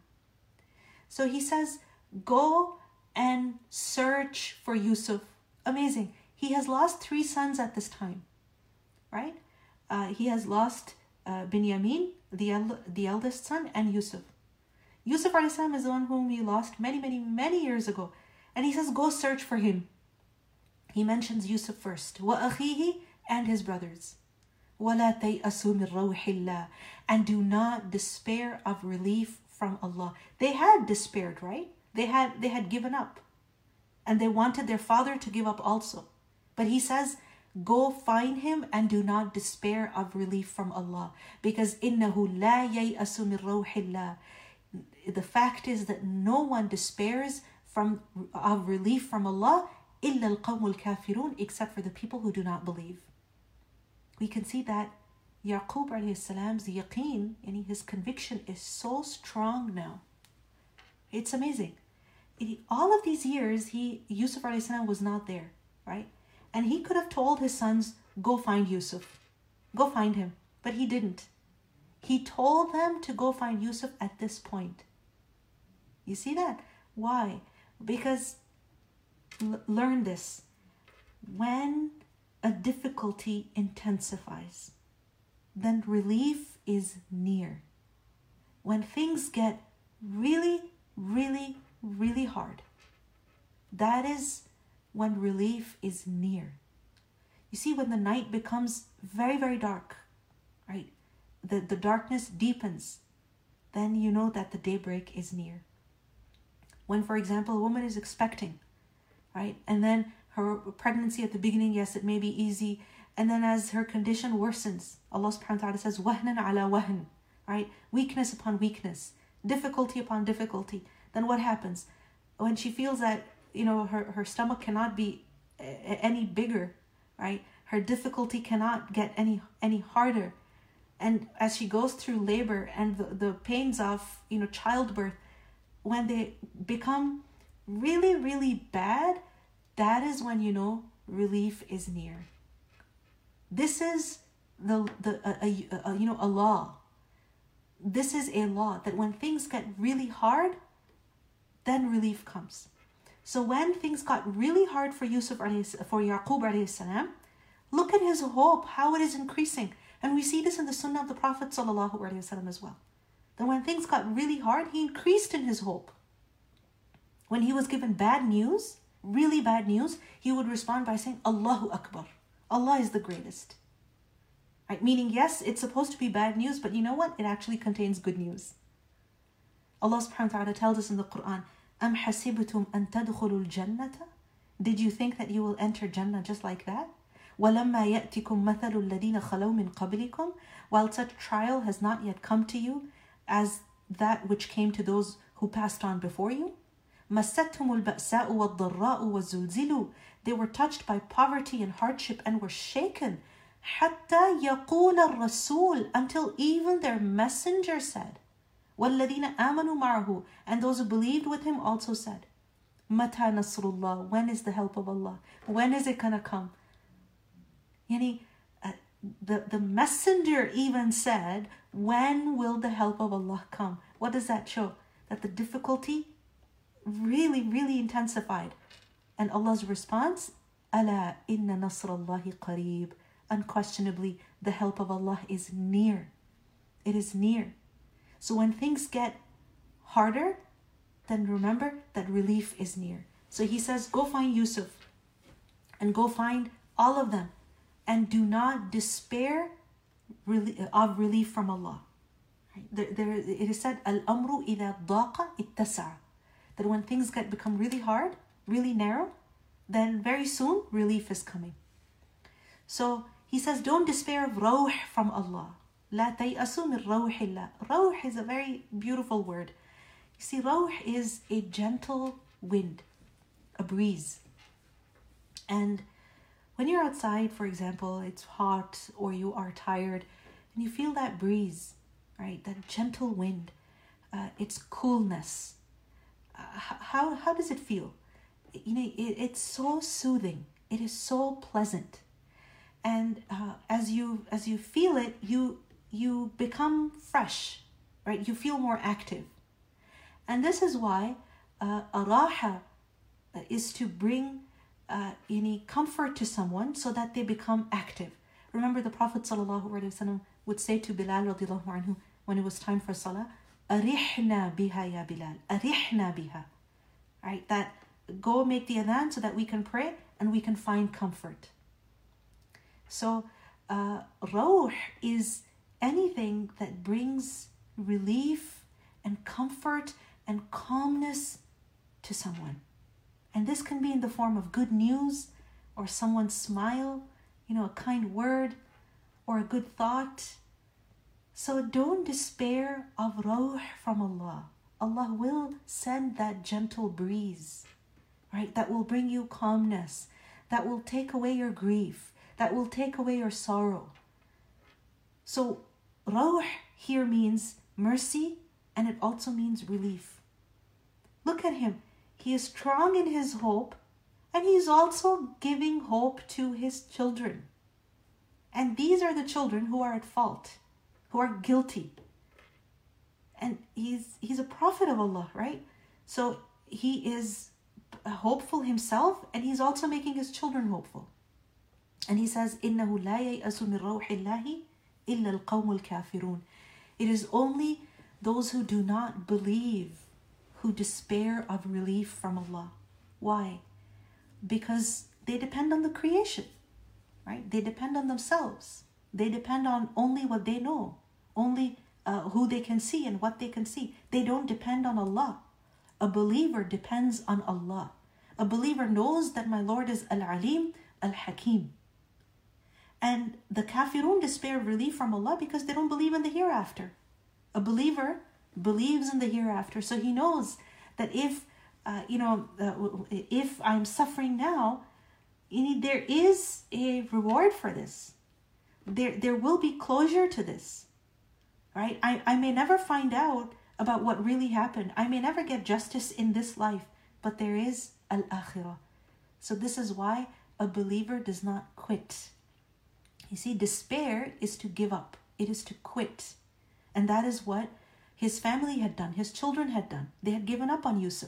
So he says, go and search for Yusuf. Amazing. He has lost three sons at this time. Right? Uh, he has lost uh, Binyamin, the, el- the eldest son, and Yusuf. Yusuf alayhi salam is the one whom he lost many, many, many years ago. And he says, go search for him. He mentions Yusuf first. وَأَخِيهِ, and his brothers. وَلَا تَيْأَسُوا مِنْ رَوْحِ اللَّهِ, and do not despair of relief from Allah. They had despaired, right? They had they had given up. And they wanted their father to give up also. But he says, go find him and do not despair of relief from Allah. Because إِنَّهُ لَا يَيْأَسُ مِنْ رَوْحِ اللَّهِ. The fact is that no one despairs from of relief from Allah إِلَّا الْقَوْمُ الْكَافِرُونَ, except for the people who do not believe. We can see that Yaqub alayhi salam's yaqeen, and his conviction is so strong now. It's amazing. It, all of these years, he Yusuf alayhi salam was not there, right? And he could have told his sons, go find Yusuf. Go find him. But he didn't. He told them to go find Yusuf at this point. You see that? Why? Because, l- learn this. When a difficulty intensifies, then relief is near. When things get really, really, really hard, that is when relief is near. You see, when the night becomes very, very dark, right? The, the darkness deepens, then you know that the daybreak is near. When, for example, a woman is expecting, right? And then her pregnancy at the beginning, yes, it may be easy. And then as her condition worsens, Allah subhanahu wa ta'ala says, وَهْنًا عَلَى وَهْن, right? Weakness upon weakness, difficulty upon difficulty. Then what happens? When she feels that, you know, her, her stomach cannot be any bigger, right? Her difficulty cannot get any any harder. And as she goes through labor and the, the pains of, you know, childbirth, when they become really, really bad, that is when, you know, relief is near. This is the the a, a, a, you know, a law. This is a law that when things get really hard, then relief comes. So when things got really hard for Yusuf, for Yaqub alayhi salam, look at his hope, how it is increasing. And we see this in the sunnah of the Prophet sallallahu alaihi wasallam as well. That when things got really hard, he increased in his hope. When he was given bad news, really bad news, he would respond by saying, Allahu Akbar. Allah is the greatest. Right? Meaning, yes, it's supposed to be bad news, but you know what? It actually contains good news. Allah subhanahu wa ta'ala tells us in the Quran, أَمْ حَسِبْتُمْ أَن تَدْخُلُوا الْجَنَّةَ? Did you think that you will enter Jannah just like that? وَلَمَّا يَأْتِكُمْ مَثَلُ الَّذِينَ خَلَوْا مِنْ قَبْلِكُمْ? While such trial has not yet come to you as that which came to those who passed on before you. مَسَّتْهُمُ الْبَأْسَاءُ وَالضَّرَّاءُ وَالزُّلْزِلُوا. They were touched by poverty and hardship and were shaken. حَتَّى يَقُولَ الرَّسُولُ, until even their messenger said, وَالَّذِينَ آمَنُوا مَعَهُ, and those who believed with him also said, مَتَى نَصْرُ اللَّهِ, when is the help of Allah? When is it gonna come? Yani, uh, the, the messenger even said, when will the help of Allah come? What does that show? That the difficulty really, really intensified. And Allah's response, أَلَا إِنَّ نَصْرَ اللَّهِ قَرِيبٌ. Unquestionably, the help of Allah is near. It is near. So when things get harder, then remember that relief is near. So he says, go find Yusuf and go find all of them and do not despair of relief from Allah. There, there, it is said, Al-amru إِذَا ضَاقَ اتَّسَعَ, that when things get become really hard, really narrow, then very soon relief is coming. So he says, don't despair of rawh from Allah. لا تيأسوا من روح الله. Rawh is a very beautiful word. You see, rawh is a gentle wind, a breeze. And when you're outside, for example, it's hot or you are tired and you feel that breeze, right? That gentle wind, uh, its coolness. Uh, how, how does it feel? You know, it, it's so soothing. It is so pleasant. And uh, as you as you feel it, you you become fresh, right? You feel more active. And this is why uh, a raha is to bring uh, any comfort to someone so that they become active. Remember the Prophet ﷺ would say to Bilal radiallahu anhu when it was time for salah, أَرِحْنَا بِهَا يَا Bilal, أَرِحْنَا بِهَا. Right? That go make the adhan so that we can pray and we can find comfort. So uh, rawh is anything that brings relief and comfort and calmness to someone. And this can be in the form of good news or someone's smile, you know, a kind word or a good thought. So don't despair of rawh from Allah. Allah will send that gentle breeze, right? That will bring you calmness, that will take away your grief, that will take away your sorrow. So rawh here means mercy and it also means relief. Look at him. He is strong in his hope and he is also giving hope to his children. And these are the children who are at fault, who are guilty. And he's he's a prophet of Allah, right? So he is hopeful himself and he's also making his children hopeful. And he says, إِنَّهُ لَا يَيْأَسُ مِنْ رَوْحِ اللَّهِ إِلَّا الْقَوْمُ الْكَافِرُونَ. It is only those who do not believe who despair of relief from Allah. Why? Because they depend on the creation, right? They depend on themselves. They depend on only what they know, only uh, who they can see and what they can see. They don't depend on Allah. A believer depends on Allah. A A believer knows that my Lord is Al-Alim, Al-Hakim. And the kafirun despair of relief from Allah because they don't believe in the hereafter. A believer believes in the hereafter, so he knows that if, uh, you know, uh, if I'm suffering now, you need, there is a reward for this. There, there will be closure to this, right? I, I may never find out about what really happened. I may never get justice in this life, but there is al-akhirah. So this is why a believer does not quit. You see, despair is to give up. It is to quit. And that is what his family had done. His children had done. They had given up on Yusuf.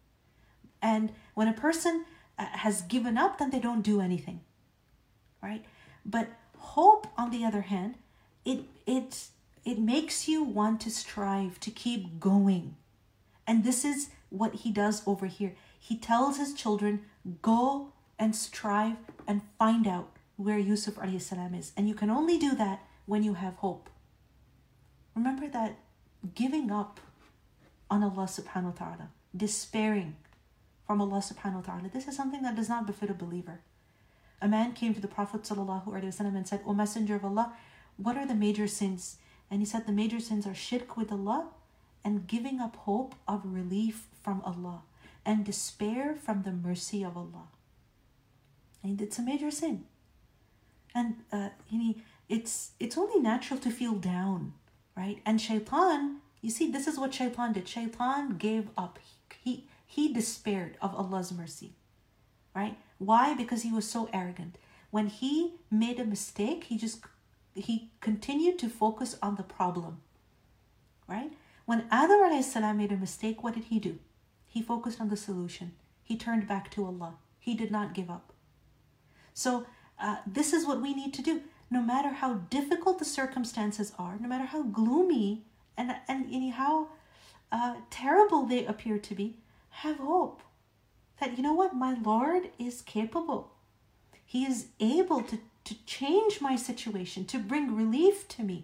And when a person uh, has given up, then they don't do anything, right? But hope, on the other hand, it it it makes you want to strive, to keep going. And this is what he does over here. He tells his children, go and strive and find out where Yusuf alayhi salam is. And you can only do that when you have hope. Remember that giving up on Allah subhanahu wa ta'ala, despairing from Allah subhanahu wa ta'ala, this is something that does not befit a believer. A man came to the Prophet sallallahu alaihi wasallam and said, O Messenger of Allah, what are the major sins? And he said the major sins are shirk with Allah and giving up hope of relief from Allah and despair from the mercy of Allah. And it's a major sin. And uh, you know, it's it's only natural to feel down, right? And shaitan, you see, this is what shaitan did. Shaitan gave up. He, he despaired of Allah's mercy, right? Why? Because he was so arrogant. When he made a mistake, he just, he continued to focus on the problem, right? When Adam alayhi salam made a mistake, what did he do? He focused on the solution. He turned back to Allah. He did not give up. So uh, this is what we need to do. No matter how difficult the circumstances are, no matter how gloomy and, and, and how uh, terrible they appear to be, have hope. That, you know what, my Lord is capable. He is able to, to change my situation, to bring relief to me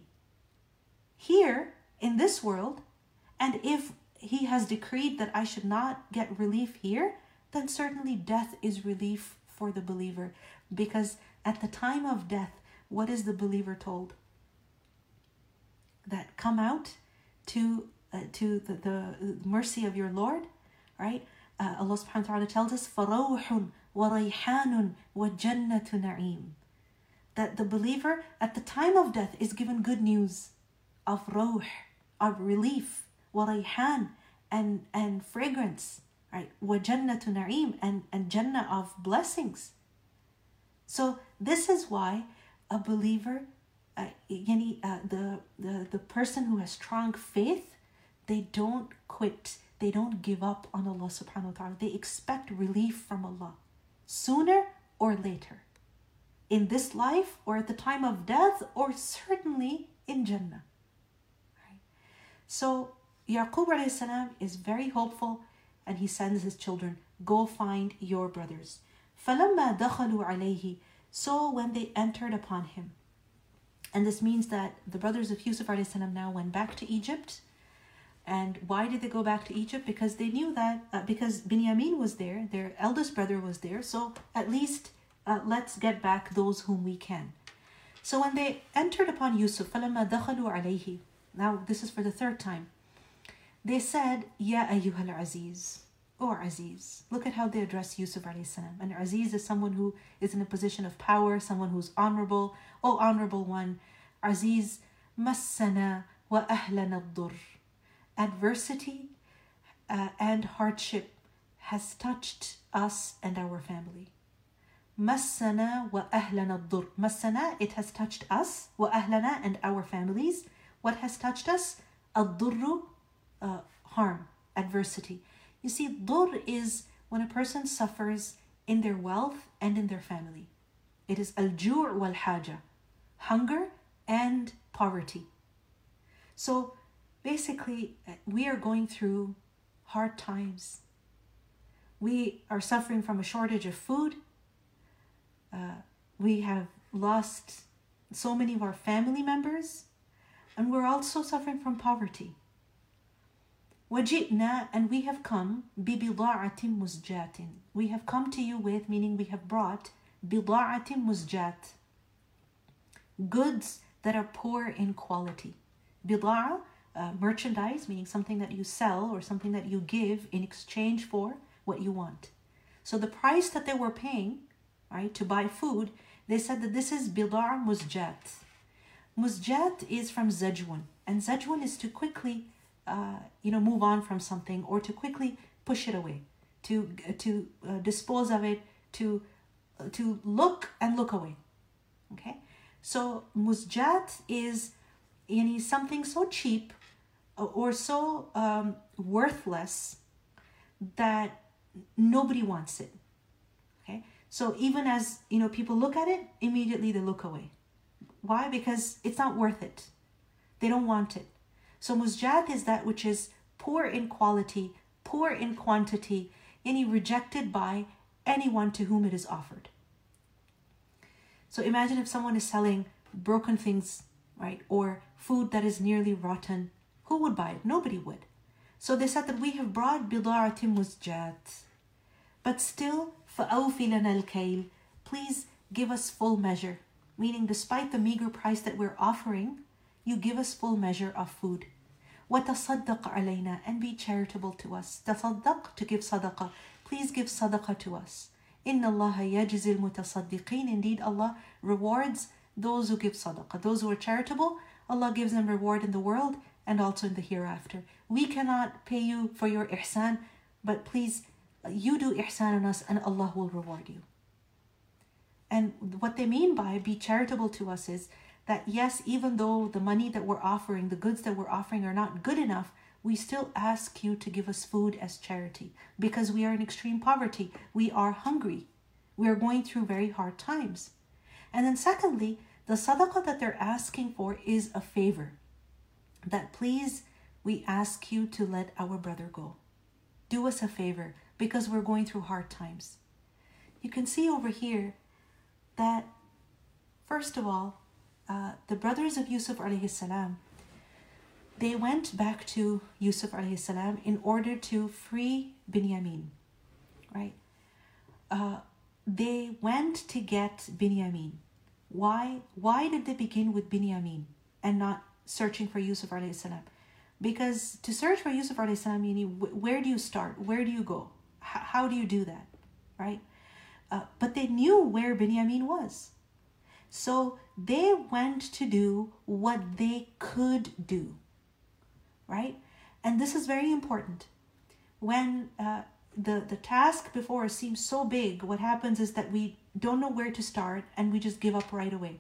here in this world. And if he has decreed that I should not get relief here, then certainly death is relief for the believer. Because at the time of death, what is the believer told? That come out to uh, to the, the mercy of your Lord, right? Uh, Allah subhanahu wa ta'ala tells us, فَرَوْحٌ وَرَيْحَانٌ وَجَنَّةُ نَعِيمٌ. That the believer at the time of death is given good news of rawh, of relief, وَرَيْحَان, and, and fragrance, right? وَجَنَّةُ نَعِيمٌ, and, and Jannah of blessings. So this is why a believer, uh, yani, uh, the, the, the person who has strong faith, they don't quit. They don't give up on Allah subhanahu wa ta'ala. They expect relief from Allah sooner or later. In this life or at the time of death or certainly in Jannah. Right? So Yaqub alayhi salam is very hopeful and he sends his children, go find your brothers. فَلَمَّا دَخَلُوا عَلَيْهِ. So when they entered upon him. And this means that the brothers of Yusuf alayhi salam now went back to Egypt. And why did they go back to Egypt? Because they knew that, uh, because Binyamin was there, their eldest brother was there. So at least uh, let's get back those whom we can. So when they entered upon Yusuf, فَلَمَّا دَخَلُوا عَلَيْهِ. Now this is for the third time. They said, Ya ayyuhal aziz. Oh Aziz. Look at how they address Yusuf alayhi salam. And Aziz is someone who is in a position of power, someone who's honorable. Oh honorable one. Aziz, massana wa ahlana ad-dur. Adversity uh, and hardship has touched us and our family. Massana wa ahlana ad-dur. Massana, it has touched us. Wa ahlana, and our families. What has touched us? Ad-durru, uh, harm, adversity. You see, dur is when a person suffers in their wealth and in their family. It is al-ju' wal-haja, hunger and poverty. So basically, we are going through hard times. We are suffering from a shortage of food. Uh, we have lost so many of our family members. And we're also suffering from poverty. وَجِئْنَا, and we have come, بِبِضَاعَةٍ مُزْجَاتٍ. We have come to you with, meaning we have brought, بِضَاعَةٍ مُزْجَات, goods that are poor in quality. Bida'a, uh, merchandise, meaning something that you sell or something that you give in exchange for what you want. So the price that they were paying, right, to buy food, they said that this is bida'a muzjat. Muzjat is from zajwan, and zajwan is to quickly, uh, you know, move on from something or to quickly push it away, to to uh, dispose of it, to uh, to look and look away. Okay, so muzjat is yani something so cheap or so um, worthless that nobody wants it. Okay, so even as you know, people look at it, immediately they look away. Why? Because it's not worth it. They don't want it. So muzjat is that which is poor in quality, poor in quantity, any rejected by anyone to whom it is offered. So imagine if someone is selling broken things, right, or food that is nearly rotten. Who would buy it? Nobody would. So they said that we have brought بِضَاعَةٍ مُزْجَاتٍ, but still فَأَوْفِ لَنَا الْكَيْلِ, please give us full measure. Meaning, despite the meager price that we're offering, you give us full measure of food. وَتَصَدَّقْ عَلَيْنَا, and be charitable to us. تَصَدَّق, to give sadaqah. Please give sadaqah to us. إِنَّ اللَّهَ يَجْزِي الْمُتَصَدِّقِينَ, indeed Allah rewards those who give sadaqah. Those who are charitable, Allah gives them reward in the world and also in the hereafter. We cannot pay you for your ihsan, but please, you do ihsan on us and Allah will reward you. And what they mean by be charitable to us is that yes, even though the money that we're offering, the goods that we're offering are not good enough, we still ask you to give us food as charity because we are in extreme poverty. We are hungry. We are going through very hard times. And then secondly, the sadaqah that they're asking for is a favor. That please, we ask you to let our brother go. Do us a favor because we're going through hard times. You can see over here that, first of all, uh, the brothers of Yusuf alayhi salam, they went back to Yusuf alayhi salam in order to free Binyamin, right? Uh, they went to get Binyamin. Why? Why did they begin with Binyamin and not searching for Yusuf alayhi salam? Because to search for Yusuf alayhi salam, you need, where do you start? Where do you go? H- how do you do that, right? Uh, but they knew where Binyamin was. So they went to do what they could do, right? And this is very important. When uh, the, the task before us seems so big, what happens is that we don't know where to start and we just give up right away.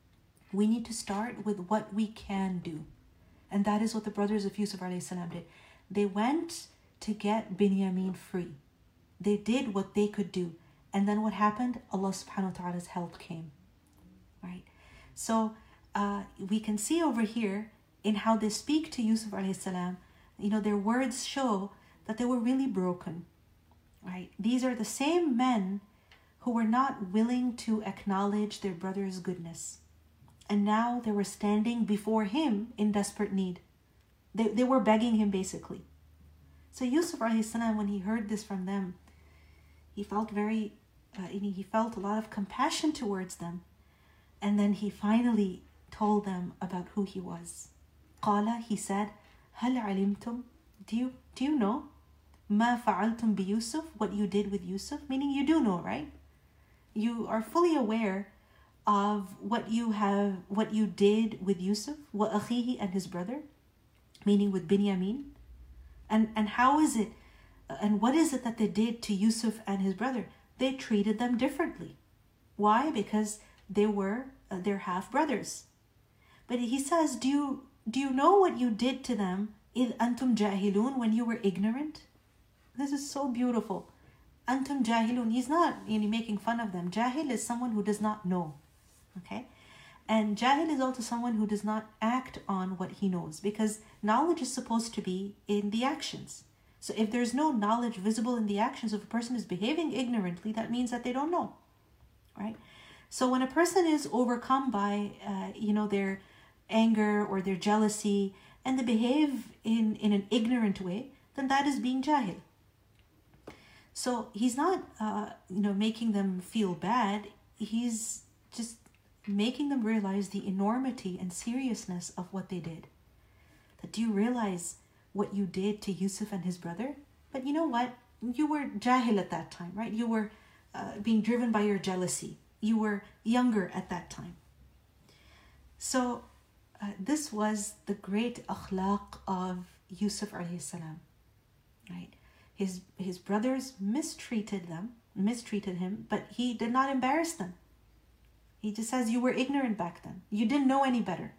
We need to start with what we can do. And that is what the brothers of Yusuf alayhi salam did. They went to get Binyamin free. They did what they could do. And then what happened? Allah subhanahu wa ta'ala's help came. Right? So uh, we can see over here in how they speak to Yusuf alayhi salam, you know, their words show that they were really broken. Right? These are the same men who were not willing to acknowledge their brother's goodness. And now they were standing before him in desperate need. They, they were begging him basically. So Yusuf alayhi salam, when he heard this from them, he felt very, uh, he felt a lot of compassion towards them. And then he finally told them about who he was. Qala, he said, هل علمتم? Do you, do you know? ما فعلتم بيوسف? What you did with Yusuf? Meaning you do know, right? You are fully aware of what you have, what you did with Yusuf, وأخيه, and his brother, meaning with Binyamin. And, and how is it, and what is it that they did to Yusuf and his brother? They treated them differently. Why? Because they were uh, their half brothers. But he says, do you do you know what you did to them إذ أنتم جاهلون, when you were ignorant? This is so beautiful. Antum jahilun. He's not you know, making fun of them. Jahil is someone who does not know. Okay? And jahil is also someone who does not act on what he knows, because knowledge is supposed to be in the actions. So if there's no knowledge visible in the actions, if a person is behaving ignorantly, that means that they don't know, right? So when a person is overcome by, uh, you know, their anger or their jealousy, and they behave in, in an ignorant way, then that is being jahil. So he's not, uh, you know, making them feel bad. He's just making them realize the enormity and seriousness of what they did. That do you realize what you did to Yusuf and his brother? But you know what? You were jahil at that time, right? You were uh, being driven by your jealousy. You were younger at that time. So uh, this was the great akhlaq of Yusuf alayhi salam, right? His, his brothers mistreated them, mistreated him, but he did not embarrass them. He just says, you were ignorant back then. You didn't know any better.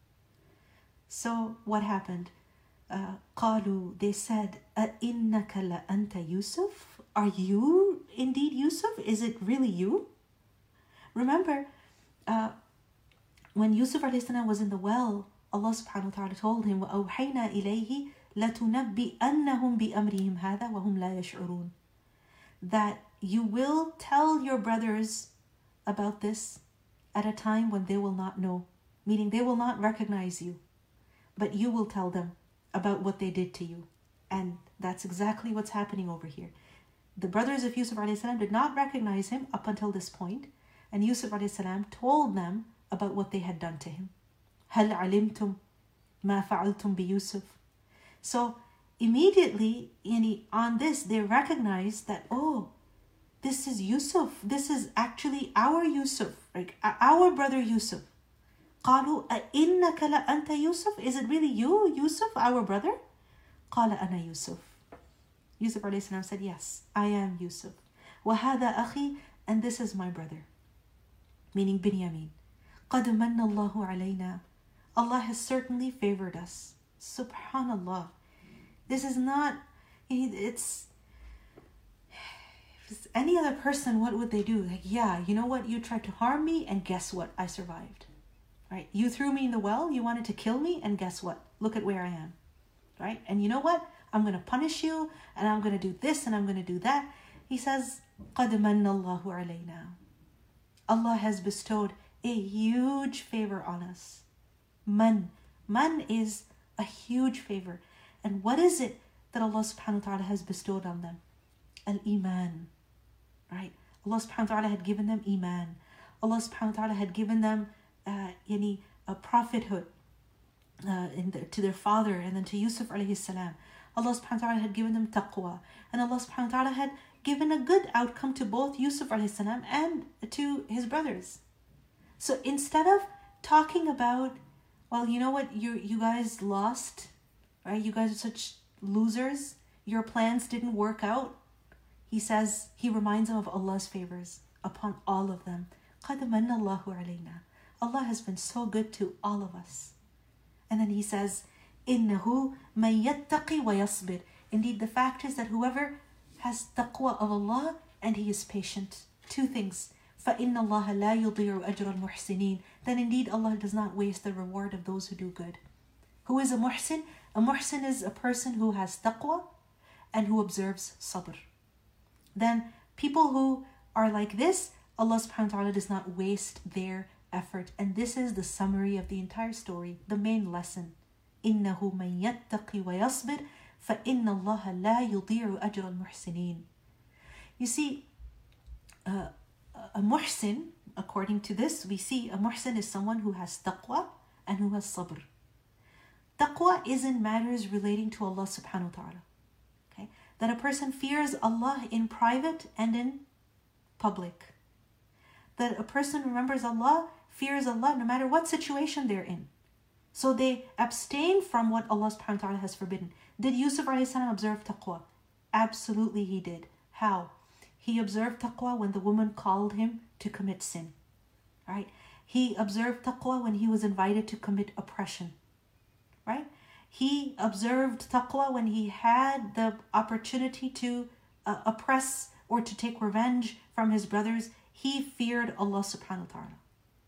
So what happened? Uh, قالوا, they said, أَإِنَّكَ لَأَنْتَ Yusuf? Are you indeed Yusuf? Is it really you? Remember, uh, when Yusuf alayhi salam was in the well, Allah subhanahu wa ta'ala told him, وَأَوْحَيْنَا إِلَيْهِ لَتُنَبِّئَنَّهُمْ بِأَمْرِهِمْ هَذَا وَهُمْ لَا يَشْعُرُونَ. That you will tell your brothers about this at a time when they will not know, meaning they will not recognize you, but you will tell them about what they did to you. And that's exactly what's happening over here. The brothers of Yusuf alayhi salam did not recognize him up until this point, and Yusuf alayhi salam told them about what they had done to him. هَلْ عَلِمْتُمْ مَا فَعَلْتُمْ بِيُوسُف. So immediately on this they recognized that, oh, this is Yusuf. This is actually our Yusuf, like our brother Yusuf. قالوا أَإِنَّكَ لَأَنْتَ Yusuf? Is it really you, Yusuf, our brother? قال أنا يوسف. Yusuf alayhi salam said, yes, I am Yusuf. وَهَذَا أَخِي, and this is my brother, meaning Binyamin. قَدْ مَنَّ اللَّهُ عَلَيْنَا. Allah has certainly favored us. Subhanallah. This is not, it's, if it's any other person, what would they do? Like, yeah, you know what? You tried to harm me, and guess what? I survived. Right? You threw me in the well, you wanted to kill me, and guess what? Look at where I am. Right? And you know what? I'm going to punish you, and I'm going to do this, and I'm going to do that. He says, قَدْ مَنَّ اللَّهُ عَلَيْنَا. Allah has bestowed a huge favor on us. Man. Man is a huge favor. And what is it that Allah subhanahu wa ta'ala has bestowed on them? Al-Iman. Right? Allah subhanahu wa ta'ala had given them Iman. Allah subhanahu wa ta'ala had given them uh, yani, a prophethood uh, in the, to their father, and then to Yusuf alayhi salam. Allah subhanahu wa ta'ala had given them taqwa. And Allah subhanahu wa ta'ala had given a good outcome to both Yusuf alayhi salam and to his brothers. So instead of talking about, well, you know what, you you guys lost, right? You guys are such losers. Your plans didn't work out. He says, he reminds them of Allah's favors upon all of them. قَدْ مَنَّ اللَّهُ عَلَيْنَا. Allah has been so good to all of us. And then he says, إِنَّهُ مَن يَتَّقِي وَيَصْبِرْ. Indeed, the fact is that whoever has taqwa of Allah and he is patient. Two things. فَإِنَّ اللَّهَ لَا يُضِيعُ أَجْرَ الْمُحْسِنِينَ. Then indeed Allah does not waste the reward of those who do good. Who is a muhsin? A muhsin is a person who has taqwa and who observes sabr. Then people who are like this, Allah subhanahu wa ta'ala does not waste their effort. And this is the summary of the entire story, the main lesson. إِنَّهُ مَن يَتَّقِي وَيَصْبِرْ فَإِنَّ اللَّهَ لَا يُضِيعُ أَجْرَ الْمُحْسِنِينَ. You see, uh, a muhsin, according to this, we see a muhsin is someone who has taqwa and who has sabr. Taqwa is in matters relating to Allah subhanahu wa ta'ala. Okay? That a person fears Allah in private and in public. That a person remembers Allah, fears Allah no matter what situation they're in. So they abstain from what Allah subhanahu wa ta'ala has forbidden. Did Yusuf alayhi salam observe taqwa? Absolutely he did. How? He observed taqwa when the woman called him to commit sin. Right? He observed taqwa when he was invited to commit oppression. Right? He observed taqwa when he had the opportunity to uh, oppress or to take revenge from his brothers. He feared Allah subhanahu wa ta'ala.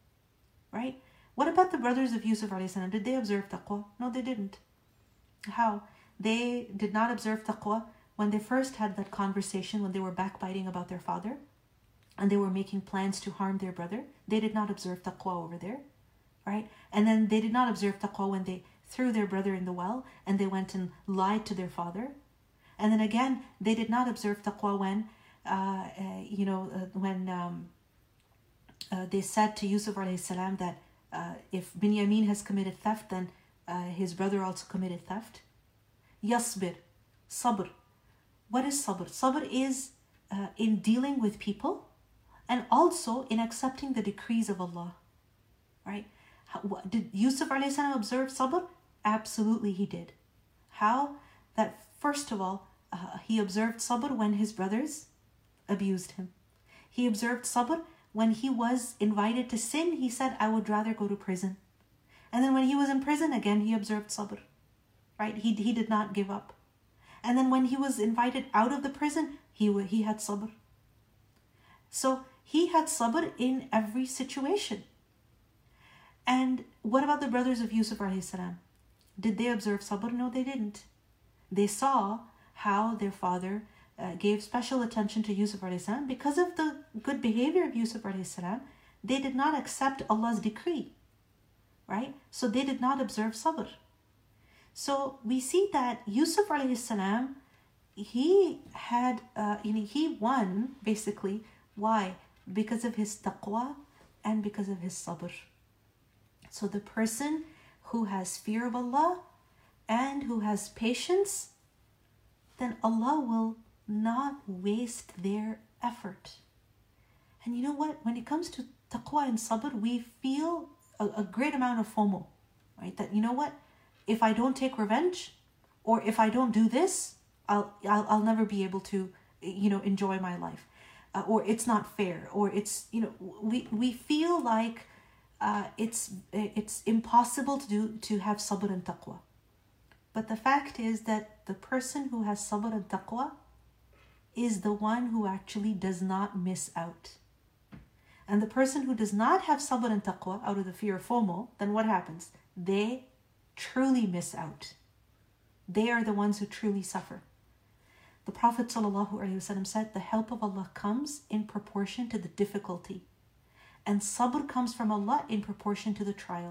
Right? What about the brothers of Yusuf alayhi salam? Did they observe taqwa? No, they didn't. How? They did not observe taqwa when they first had that conversation, when they were backbiting about their father and they were making plans to harm their brother. They did not observe taqwa over there. Right? And then they did not observe taqwa when they threw their brother in the well, and they went and lied to their father. And then again, they did not observe taqwa when, uh, uh, you know, uh, when um, uh, they said to Yusuf alayhi salam that uh, if Binyamin has committed theft, then uh, his brother also committed theft. Yasbir, sabr. What is sabr? Sabr is uh, in dealing with people and also in accepting the decrees of Allah. Right? How, what, did Yusuf alayhi salam observe sabr? Absolutely he did. How? That first of all, uh, he observed sabr when his brothers abused him. He observed sabr when he was invited to sin. He said, I would rather go to prison. And then when he was in prison, again, he observed sabr. Right? He, he did not give up. And then when he was invited out of the prison, he, he had sabr. So he had sabr in every situation. And what about the brothers of Yusuf alayhi salam? Did they observe sabr? No, they didn't. They saw how their father uh, gave special attention to Yusuf alayhi salam. Because of the good behavior of Yusuf alayhi salam, they did not accept Allah's decree. Right? So they did not observe sabr. So we see that Yusuf alayhi salam, he had, uh, you know, he won basically. Why? Because of his taqwa and because of his sabr. So the person who has fear of Allah and who has patience, then Allah will not waste their effort. And you know what? When it comes to taqwa and sabr, we feel a, a great amount of FOMO, right? That, you know what? If I don't take revenge, or if I don't do this, I'll I'll, I'll never be able to, you know, enjoy my life, uh, or it's not fair, or it's, you know, we we feel like uh, it's it's impossible to do to have sabr and taqwa. But the fact is that the person who has sabr and taqwa is the one who actually does not miss out. And the person who does not have sabr and taqwa out of the fear of FOMO, then what happens? They truly miss out. They are the ones who truly suffer. The Prophet ﷺ said, the help of Allah comes in proportion to the difficulty. And sabr comes from Allah in proportion to the trial.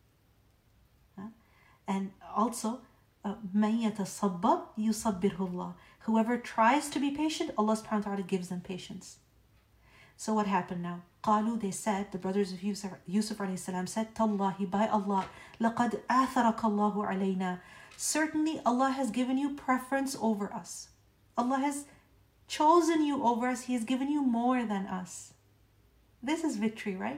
And also, مَن يَتَصَبَّرْ يُصَبِّرْهُ اللَّهُ. Whoever tries to be patient, Allah subhanahu wa ta'ala gives them patience. So what happened now? قالوا, they said, the brothers of Yusuf, Yusuf alayhi salam said, Tallahi, by Allah, لَقَدْ آثَرَكَ اللَّهُ عَلَيْنَا. Certainly Allah has given you preference over us. Allah has chosen you over us. He has given you more than us. This is victory, right?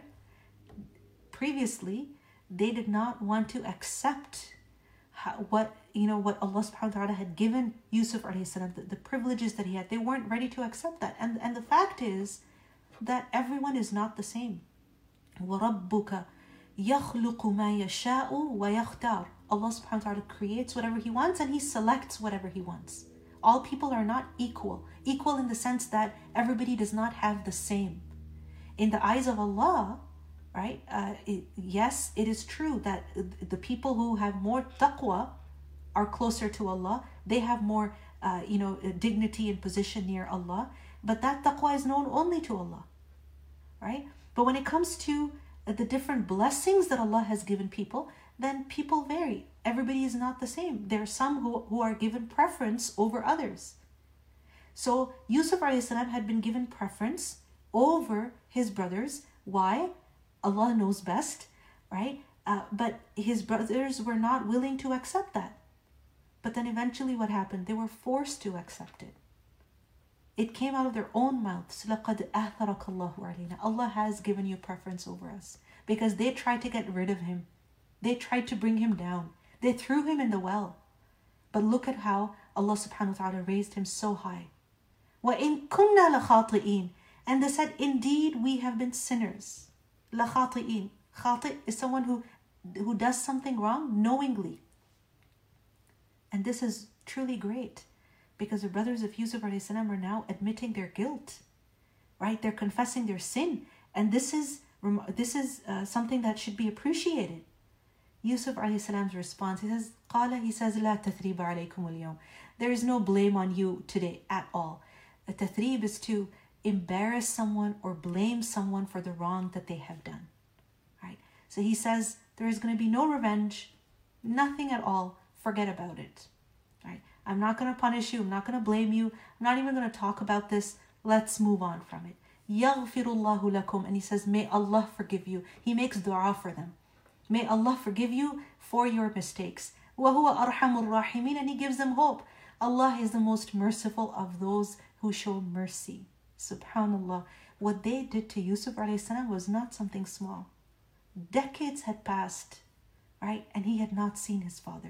Previously, they did not want to accept how, what, you know, what Allah subhanahu wa ta'ala had given Yusuf alayhi salam, the, the privileges that he had. They weren't ready to accept that. And, and the fact is that everyone is not the same. وَرَبُّكَ يَخْلُقُ مَا يَشَاءُ وَيَخْتَارُ. Allah subhanahu wa ta'ala creates whatever He wants and He selects whatever He wants. All people are not equal. Equal in the sense that everybody does not have the same. In the eyes of Allah, right, uh, it, yes, it is true that the people who have more taqwa are closer to Allah. They have more, uh, you know, dignity and position near Allah. But that taqwa is known only to Allah, right? But when it comes to the different blessings that Allah has given people, then people vary. Everybody is not the same. There are some who, who are given preference over others. So Yusuf alayhi salam had been given preference over his brothers. Why? Allah knows best, right? Uh, but his brothers were not willing to accept that. But then eventually what happened? They were forced to accept it. It came out of their own mouths. لَقَدْ آثَرَكَ اللَّهُ عَلَيْنَا. Allah has given you preference over us. Because they tried to get rid of him. They tried to bring him down. They threw him in the well. But look at how Allah subhanahu wa ta'ala raised him so high. وَإِن كُنَّا لَخَاطِئِينَ. And they said, indeed we have been sinners. لَخَاطِئِينَ. Khati' is someone who, who does something wrong knowingly. And this is truly great. Because the brothers of Yusuf alayhi salam are now admitting their guilt, right? They're confessing their sin, and this is this is uh, something that should be appreciated. Yusuf alayhi salam's response, he says, "Qala," he says, "La tathrib alaykum al-yawm." There is no blame on you today at all. A tathrib is to embarrass someone or blame someone for the wrong that they have done, right? So he says there is going to be no revenge. Nothing at all. Forget about it. Right? I'm not going to punish you. I'm not going to blame you. I'm not even going to talk about this. Let's move on from it. يَغْفِرُ اللَّهُ لَكُمْ. And he says, may Allah forgive you. He makes dua for them. May Allah forgive you for your mistakes. وَهُوَ أَرْحَمُ الرَّاحِمِينَ. And he gives them hope. Allah is the most merciful of those who show mercy. Subhanallah. What they did to Yusuf alayhi salam was not something small. Decades had passed, right? And he had not seen his father.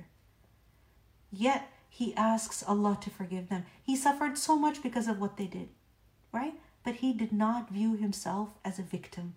Yet he asks Allah to forgive them. He suffered so much because of what they did, right? But he did not view himself as a victim.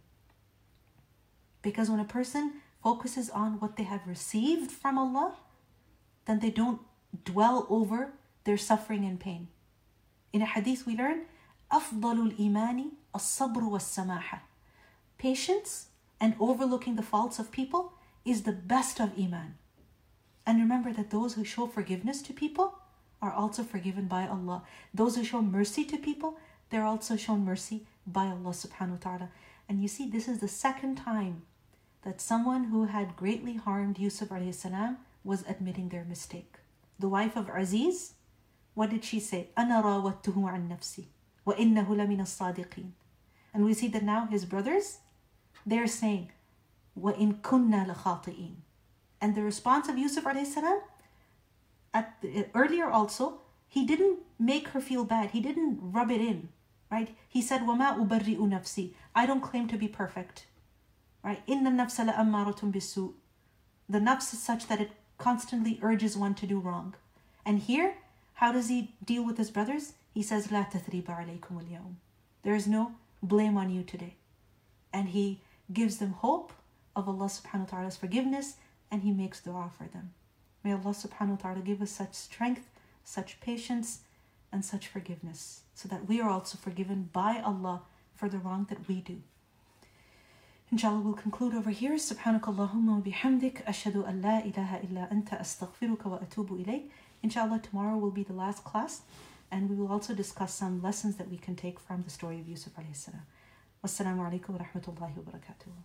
Because when a person focuses on what they have received from Allah, then they don't dwell over their suffering and pain. In a hadith we learn, أفضل الإيمان الصبر والسماحة. Patience and overlooking the faults of people is the best of Iman. And remember that those who show forgiveness to people are also forgiven by Allah. Those who show mercy to people, they're also shown mercy by Allah subhanahu wa ta'ala. And you see, this is the second time that someone who had greatly harmed Yusuf alayhi salam was admitting their mistake. The wife of Aziz, what did she say? أَنَا رَاوَدْتُهُ عَنْ نَفْسِي وَإِنَّهُ لَمِنَ الصَّادِقِينَ. And we see that now his brothers, they're saying, وَإِن كُنَّا لَخَاطِئِينَ. And the response of Yusuf alayhi salam, at the, earlier also, he didn't make her feel bad. He didn't rub it in, right? He said, وَمَا أُبَرِّئُ نَفْسِي. I don't claim to be perfect, right? إِنَّ النَّفْسَ لَأَمَّارَةٌ بِالسُّوءِ. The nafs is such that it constantly urges one to do wrong. And here, how does he deal with his brothers? He says, لَا تَثْرِيبَ عَلَيْكُمُ الْيَوْمِ. There is no blame on you today. And he gives them hope of Allah subhanahu wa ta'ala's forgiveness, and he makes dua for them. May Allah subhanahu wa ta'ala give us such strength, such patience, and such forgiveness, so that we are also forgiven by Allah for the wrong that we do. Inshallah, we'll conclude over here. Subhanakallahumma wa bihamdik. Ashhadu an la ilaha illa anta astaghfiruka wa atubu ilayk. Inshallah, tomorrow will be the last class, and we will also discuss some lessons that we can take from the story of Yusuf alayhi salam. Wassalamu alaikum wa rahmatullahi wa barakatuh.